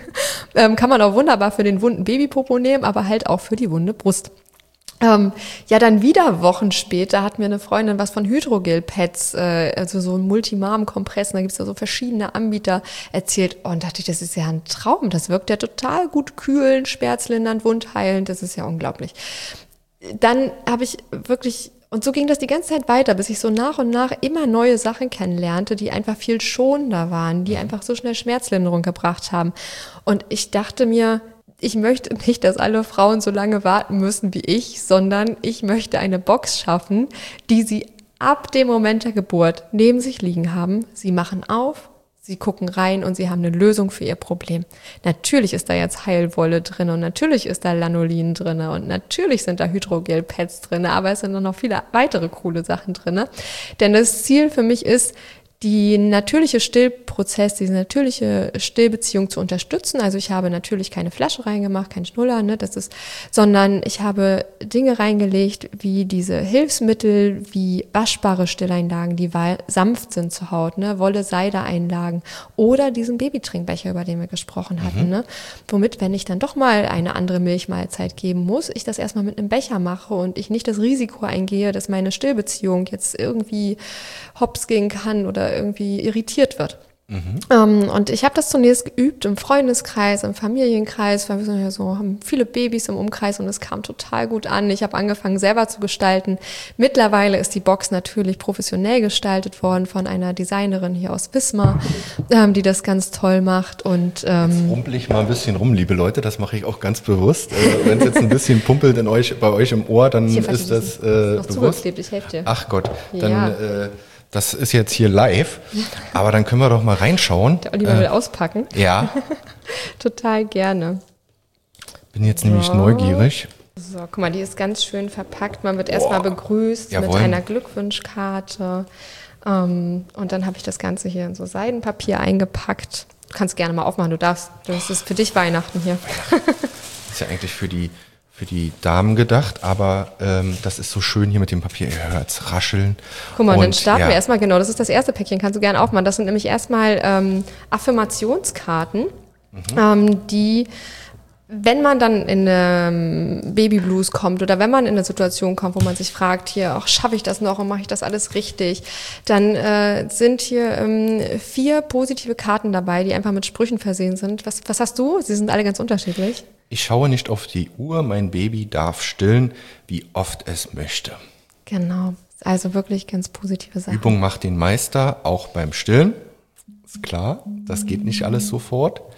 Ja. ähm, kann man auch wunderbar für den wunden Babypopo nehmen, aber halt auch für die wunde Brust. Ähm, ja, dann wieder Wochen später hat mir eine Freundin was von Hydrogel-Pads, äh, also so ein Multimarm-Kompressen, da gibt's ja so verschiedene Anbieter, erzählt. Oh, und dachte ich, das ist ja ein Traum, das wirkt ja total gut kühlend, schmerzlindernd, wundheilend, das ist ja unglaublich. Dann habe ich wirklich, und so ging das die ganze Zeit weiter, bis ich so nach und nach immer neue Sachen kennenlernte, die einfach viel schonender waren, die einfach so schnell Schmerzlinderung gebracht haben. Und ich dachte mir, ich möchte nicht, dass alle Frauen so lange warten müssen wie ich, sondern ich möchte eine Box schaffen, die sie ab dem Moment der Geburt neben sich liegen haben. Sie machen auf, sie gucken rein und sie haben eine Lösung für ihr Problem. Natürlich ist da jetzt Heilwolle drin und natürlich ist da Lanolin drin und natürlich sind da Hydrogel-Pads drin, aber es sind noch viele weitere coole Sachen drin. Denn das Ziel für mich ist, die natürliche Stillprozess, diese natürliche Stillbeziehung zu unterstützen. Also ich habe natürlich keine Flasche reingemacht, kein Schnuller, ne, das ist, sondern ich habe Dinge reingelegt, wie diese Hilfsmittel, wie waschbare Stilleinlagen, die sanft sind zur Haut, ne, Wolle-Seide-Einlagen oder diesen Babytrinkbecher, über den wir gesprochen hatten, mhm. ne, womit, wenn ich dann doch mal eine andere Milchmahlzeit geben muss, ich das erstmal mit einem Becher mache und ich nicht das Risiko eingehe, dass meine Stillbeziehung jetzt irgendwie hops gehen kann oder irgendwie irritiert wird. Mhm. Ähm, und ich habe das zunächst geübt im Freundeskreis, im Familienkreis, weil wir sind ja so, haben viele Babys im Umkreis und es kam total gut an. Ich habe angefangen selber zu gestalten. Mittlerweile ist die Box natürlich professionell gestaltet worden von einer Designerin hier aus Wismar, ähm, die das ganz toll macht. Und ähm, jetzt rumpel ich mal ein bisschen rum, liebe Leute, das mache ich auch ganz bewusst. Also, wenn es jetzt ein bisschen pumpelt in euch, bei euch im Ohr, dann ist das äh, noch bewusst. Ich helfe dir. Ach Gott, dann ja. äh, das ist jetzt hier live, aber dann können wir doch mal reinschauen. Der Oliver äh, will auspacken. Ja. Total gerne. Bin jetzt so. nämlich neugierig. So, guck mal, die ist ganz schön verpackt. Man wird erstmal begrüßt Jawohl. mit einer Glückwunschkarte. Ähm, und dann habe ich das Ganze hier in so Seidenpapier eingepackt. Du kannst gerne mal aufmachen, du darfst. Das ist für dich Weihnachten hier. Ist ja eigentlich für die... für die Damen gedacht, aber ähm, das ist so schön hier mit dem Papier, ihr hört's rascheln. Guck mal, und, dann starten ja. wir erstmal, genau, das ist das erste Päckchen, kannst du gerne aufmachen. Das sind nämlich erstmal ähm, Affirmationskarten, mhm. ähm, die, wenn man dann in ähm, Babyblues kommt oder wenn man in eine Situation kommt, wo man sich fragt, hier, ach, schaffe ich das noch und mache ich das alles richtig, dann äh, sind hier ähm, vier positive Karten dabei, die einfach mit Sprüchen versehen sind. Was, was hast du? Sie sind alle ganz unterschiedlich. Ich schaue nicht auf die Uhr, mein Baby darf stillen, wie oft es möchte. Genau, also wirklich ganz positive Sachen. Übung macht den Meister, auch beim Stillen. Ist klar, das geht nicht alles sofort.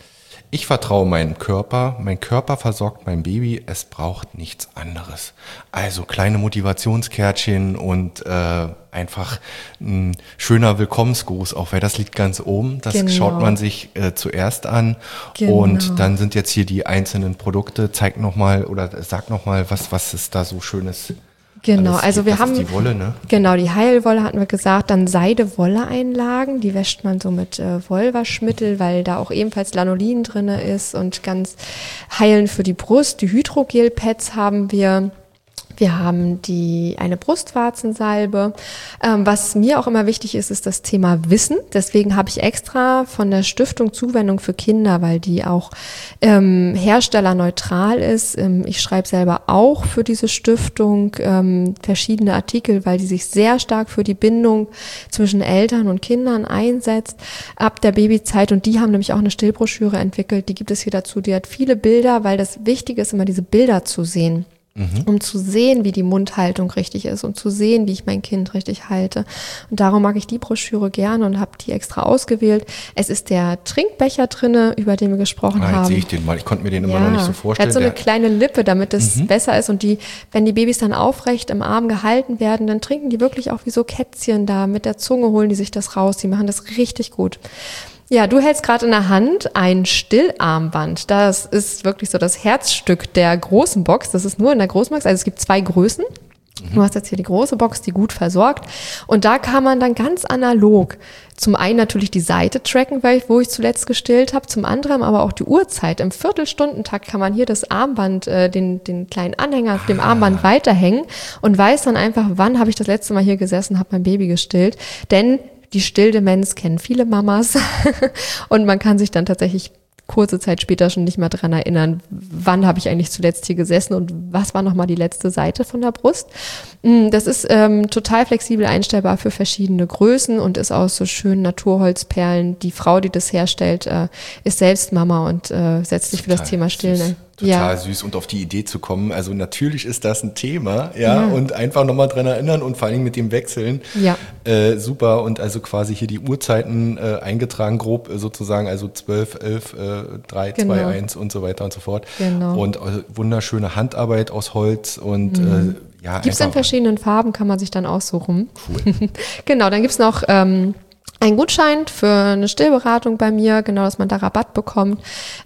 Ich vertraue meinem Körper, mein Körper versorgt mein Baby, es braucht nichts anderes. Also kleine Motivationskärtchen und äh, einfach ein schöner Willkommensgruß, auch weil das liegt ganz oben, das Genau. schaut man sich äh, zuerst an Genau. und dann sind jetzt hier die einzelnen Produkte, zeig nochmal oder sag nochmal, was, was ist da so Schönes. Genau, Alles, also wir das haben ist die Wolle, ne? Genau, die Heilwolle hatten wir gesagt, dann Seide-Wolle-Einlagen, die wäscht man so mit äh, Wollwaschmittel, weil da auch ebenfalls Lanolin drin ist und ganz heilend für die Brust. Die Hydrogel-Pads haben wir. Wir haben die eine Brustwarzensalbe. Ähm, was mir auch immer wichtig ist, ist das Thema Wissen. Deswegen habe ich extra von der Stiftung Zuwendung für Kinder, weil die auch ähm, herstellerneutral ist. Ähm, ich schreibe selber auch für diese Stiftung ähm, verschiedene Artikel, weil die sich sehr stark für die Bindung zwischen Eltern und Kindern einsetzt ab der Babyzeit. Und die haben nämlich auch eine Stillbroschüre entwickelt. Die gibt es hier dazu. Die hat viele Bilder, weil das Wichtige ist, immer diese Bilder zu sehen. Mhm. Um zu sehen, wie die Mundhaltung richtig ist und zu sehen, wie ich mein Kind richtig halte. Und darum mag ich die Broschüre gerne und habe die extra ausgewählt. Es ist der Trinkbecher drinne, über den wir gesprochen ah, jetzt haben. sehe ich den mal. Ich konnte mir den immer ja, noch nicht so vorstellen. Er hat so eine der kleine Lippe, damit es mhm. besser ist. Und die, wenn die Babys dann aufrecht im Arm gehalten werden, dann trinken die wirklich auch wie so Kätzchen da. Mit der Zunge holen die sich das raus. Die machen das richtig gut. Ja, du hältst gerade in der Hand ein Stillarmband. Das ist wirklich so das Herzstück der großen Box. Das ist nur in der großen Box. Also es gibt zwei Größen. Mhm. Du hast jetzt hier die große Box, die gut versorgt. Und da kann man dann ganz analog zum einen natürlich die Seite tracken, weil ich, wo ich zuletzt gestillt habe. Zum anderen aber auch die Uhrzeit. Im Viertelstundentakt kann man hier das Armband, äh, den, den kleinen Anhänger auf dem Armband weiterhängen und weiß dann einfach, wann habe ich das letzte Mal hier gesessen, habe mein Baby gestillt. Denn die Stilldemenz kennen viele Mamas und man kann sich dann tatsächlich kurze Zeit später schon nicht mehr dran erinnern, wann habe ich eigentlich zuletzt hier gesessen und was war nochmal die letzte Seite von der Brust. Das ist ähm, total flexibel einstellbar für verschiedene Größen und ist aus so schönen Naturholzperlen. Die Frau, die das herstellt, äh, ist selbst Mama und äh, setzt sich für das Thema Stillen ein. Total ja. süß und auf die Idee zu kommen. Also natürlich ist das ein Thema, ja, ja. und einfach nochmal dran erinnern und vor allem mit dem Wechseln. Ja. Äh, super und also quasi hier die Uhrzeiten äh, eingetragen, grob äh, sozusagen, also zwölf, elf, drei, genau. zwei, eins und so weiter und so fort. Genau. Und äh, wunderschöne Handarbeit aus Holz und mhm. äh, ja. Gibt's in verschiedenen Farben, kann man sich dann aussuchen. Cool. Genau, dann gibt's noch ähm, einen Gutschein für eine Stillberatung bei mir, genau, dass man da Rabatt bekommt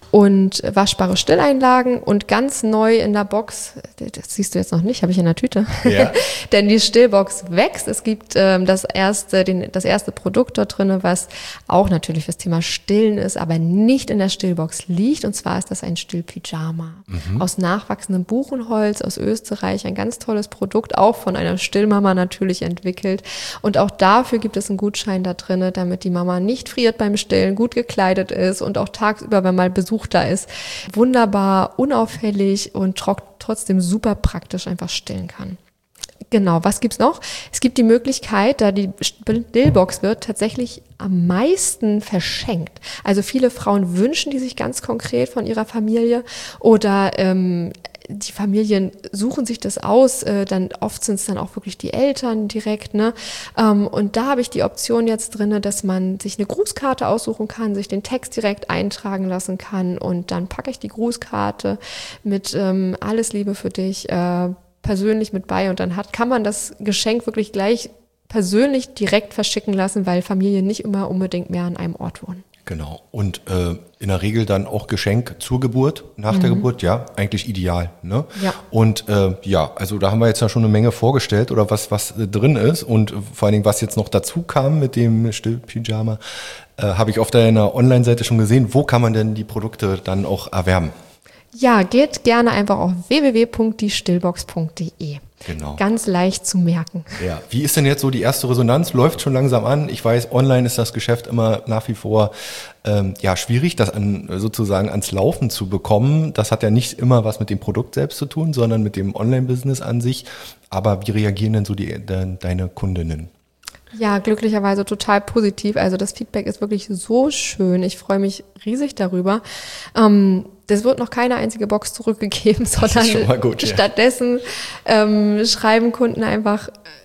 und waschbare Stilleinlagen und ganz neu in der Box, das siehst du jetzt noch nicht, habe ich in der Tüte, ja. denn die Stillbox wächst. Es gibt ähm, das erste, den, das erste Produkt dort drin, was auch natürlich fürs Thema Stillen ist, aber nicht in der Stillbox liegt, und zwar ist das ein Stillpyjama mhm. aus nachwachsendem Buchenholz aus Österreich, ein ganz tolles Produkt, auch von einer Stillmama natürlich entwickelt, und auch dafür gibt es einen Gutschein da drin, damit die Mama nicht friert beim Stillen, gut gekleidet ist und auch tagsüber, wenn mal Besuch da ist, wunderbar, unauffällig und trock, trotzdem super praktisch einfach stillen kann. Genau, was gibt's noch? Es gibt die Möglichkeit, da die Stillbox wird tatsächlich am meisten verschenkt. Also viele Frauen wünschen die sich ganz konkret von ihrer Familie oder ähm, die Familien suchen sich das aus, äh, dann oft sind es dann auch wirklich die Eltern direkt, ne? Ähm, und da habe ich die Option jetzt drinne, dass man sich eine Grußkarte aussuchen kann, sich den Text direkt eintragen lassen kann und dann packe ich die Grußkarte mit ähm, alles Liebe für dich äh, persönlich mit bei und dann hat kann man das Geschenk wirklich gleich persönlich direkt verschicken lassen, weil Familien nicht immer unbedingt mehr an einem Ort wohnen. Genau. Und äh, in der Regel dann auch Geschenk zur Geburt, nach mhm. der Geburt, ja, eigentlich ideal. Ne? Ja. Und äh, ja, also da haben wir jetzt ja schon eine Menge vorgestellt oder was was äh, drin ist und äh, vor allen Dingen, was jetzt noch dazu kam mit dem Stillpyjama, äh, habe ich auf deiner Online-Seite schon gesehen. Wo kann man denn die Produkte dann auch erwerben? Ja, geht gerne einfach auf w w w punkt die stillbox punkt d e. Genau. Ganz leicht zu merken. Ja. Wie ist denn jetzt so die erste Resonanz? Läuft schon langsam an. Ich weiß, online ist das Geschäft immer nach wie vor ähm, ja schwierig, das an, sozusagen ans Laufen zu bekommen. Das hat ja nicht immer was mit dem Produkt selbst zu tun, sondern mit dem Online-Business an sich. Aber wie reagieren denn so die, de, deine Kundinnen? Ja, glücklicherweise total positiv. Also das Feedback ist wirklich so schön. Ich freue mich riesig darüber. Ähm, Es wird noch keine einzige Box zurückgegeben, sondern schon mal gut, ja. stattdessen ähm, schreiben Kunden einfach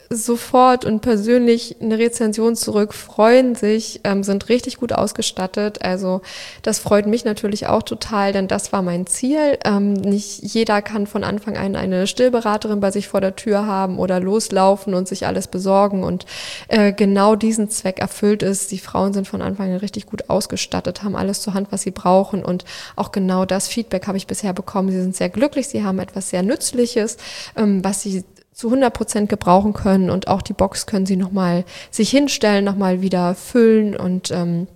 sofort und persönlich eine Rezension zurück, freuen sich, ähm, sind richtig gut ausgestattet. Also das freut mich natürlich auch total, denn das war mein Ziel. Ähm, nicht jeder kann von Anfang an eine Stillberaterin bei sich vor der Tür haben oder loslaufen und sich alles besorgen. Und äh, genau diesen Zweck erfüllt ist. Die Frauen sind von Anfang an richtig gut ausgestattet, haben alles zur Hand, was sie brauchen. Und auch genau das Feedback habe ich bisher bekommen. Sie sind sehr glücklich, sie haben etwas sehr Nützliches, ähm, was sie zu hundert Prozent gebrauchen können, und auch die Box können sie nochmal sich hinstellen, nochmal wieder füllen und ähm,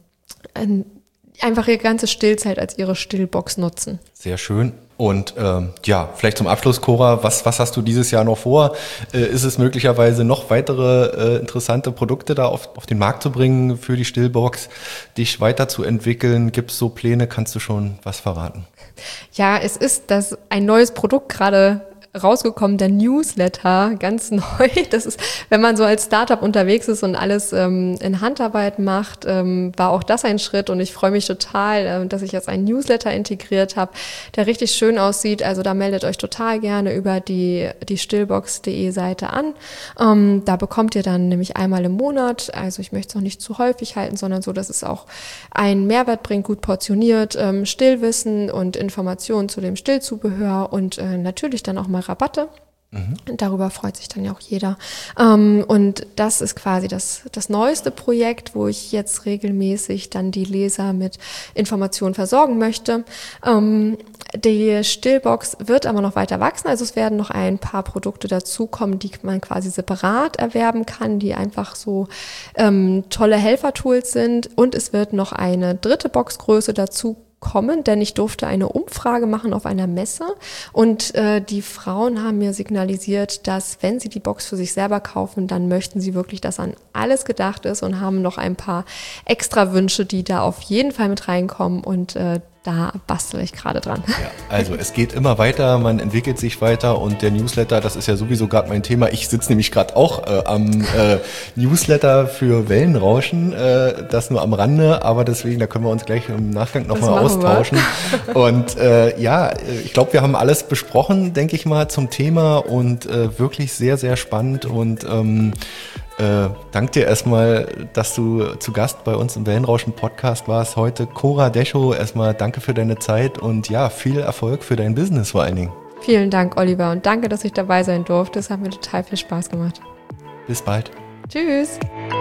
einfach ihre ganze Stillzeit als ihre Stillbox nutzen. Sehr schön. Und ähm, ja, vielleicht zum Abschluss, Cora, was, was hast du dieses Jahr noch vor? Äh, ist es möglicherweise noch weitere äh, interessante Produkte da auf, auf den Markt zu bringen für die Stillbox, dich weiterzuentwickeln? Gibt es so Pläne? Kannst du schon was verraten? Ja, es ist das ein neues Produkt gerade rausgekommen, der Newsletter, ganz neu. Das ist, wenn man so als Startup unterwegs ist und alles ähm, in Handarbeit macht, ähm, war auch das ein Schritt, und ich freue mich total, äh, dass ich jetzt einen Newsletter integriert habe, der richtig schön aussieht. Also da meldet euch total gerne über die, die stillbox punkt de Seite an. Ähm, da bekommt ihr dann nämlich einmal im Monat, also ich möchte es auch nicht zu häufig halten, sondern so, dass es auch einen Mehrwert bringt, gut portioniert, ähm, Stillwissen und Informationen zu dem Stillzubehör und äh, natürlich dann auch mal Rabatte. Mhm. Darüber freut sich dann ja auch jeder. Ähm, und das ist quasi das, das neueste Projekt, wo ich jetzt regelmäßig dann die Leser mit Informationen versorgen möchte. Ähm, die Stillbox wird aber noch weiter wachsen. Also es werden noch ein paar Produkte dazukommen, die man quasi separat erwerben kann, die einfach so ähm, tolle Helfertools sind. Und es wird noch eine dritte Boxgröße dazu kommen, denn ich durfte eine Umfrage machen auf einer Messe, und äh, die Frauen haben mir signalisiert, dass wenn sie die Box für sich selber kaufen, dann möchten sie wirklich, dass an alles gedacht ist, und haben noch ein paar extra Wünsche, die da auf jeden Fall mit reinkommen, und äh, da bastel ich gerade dran. Ja, also es geht immer weiter, man entwickelt sich weiter, und der Newsletter, das ist ja sowieso gerade mein Thema. Ich sitze nämlich gerade auch äh, am äh, Newsletter für Wellenrauschen, äh, das nur am Rande, aber deswegen, da können wir uns gleich im Nachgang nochmal austauschen. Und äh, ja, ich glaube, wir haben alles besprochen, denke ich mal, zum Thema, und äh, wirklich sehr, sehr spannend, und ähm, Äh, danke dir erstmal, dass du zu Gast bei uns im Wellenrauschen-Podcast warst heute. Cora Deschow, erstmal danke für deine Zeit und ja, viel Erfolg für dein Business vor allen Dingen. Vielen Dank, Oliver, und danke, dass ich dabei sein durfte. Es hat mir total viel Spaß gemacht. Bis bald. Tschüss.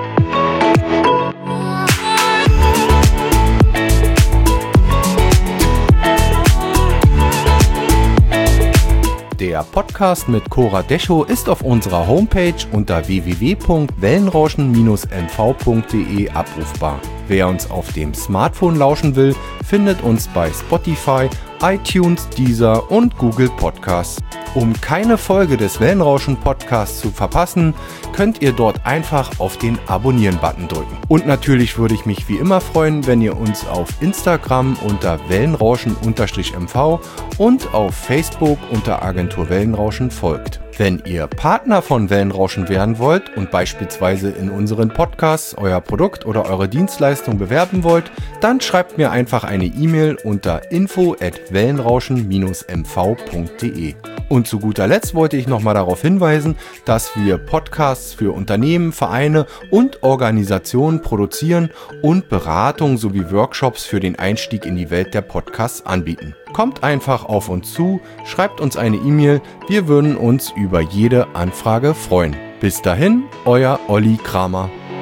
Der Podcast mit Cora Deschow ist auf unserer Homepage unter w w w punkt wellenrauschen Bindestrich m v punkt de abrufbar. Wer uns auf dem Smartphone lauschen will, findet uns bei Spotify, iTunes, Deezer und Google Podcasts. Um keine Folge des Wellenrauschen-Podcasts zu verpassen, könnt ihr dort einfach auf den Abonnieren-Button drücken. Und natürlich würde ich mich wie immer freuen, wenn ihr uns auf Instagram unter Wellenrauschen-M V und auf Facebook unter Agentur Wellenrauschen folgt. Wenn ihr Partner von Wellenrauschen werden wollt und beispielsweise in unseren Podcasts euer Produkt oder eure Dienstleistung bewerben wollt, dann schreibt mir einfach eine E-Mail unter info at wellenrauschen Bindestrich m v punkt de. Und zu guter Letzt wollte ich nochmal darauf hinweisen, dass wir Podcasts für Unternehmen, Vereine und Organisationen produzieren und Beratung sowie Workshops für den Einstieg in die Welt der Podcasts anbieten. Kommt einfach auf uns zu, schreibt uns eine E-Mail, wir würden uns über jede Anfrage freuen. Bis dahin, euer Olli Kramer.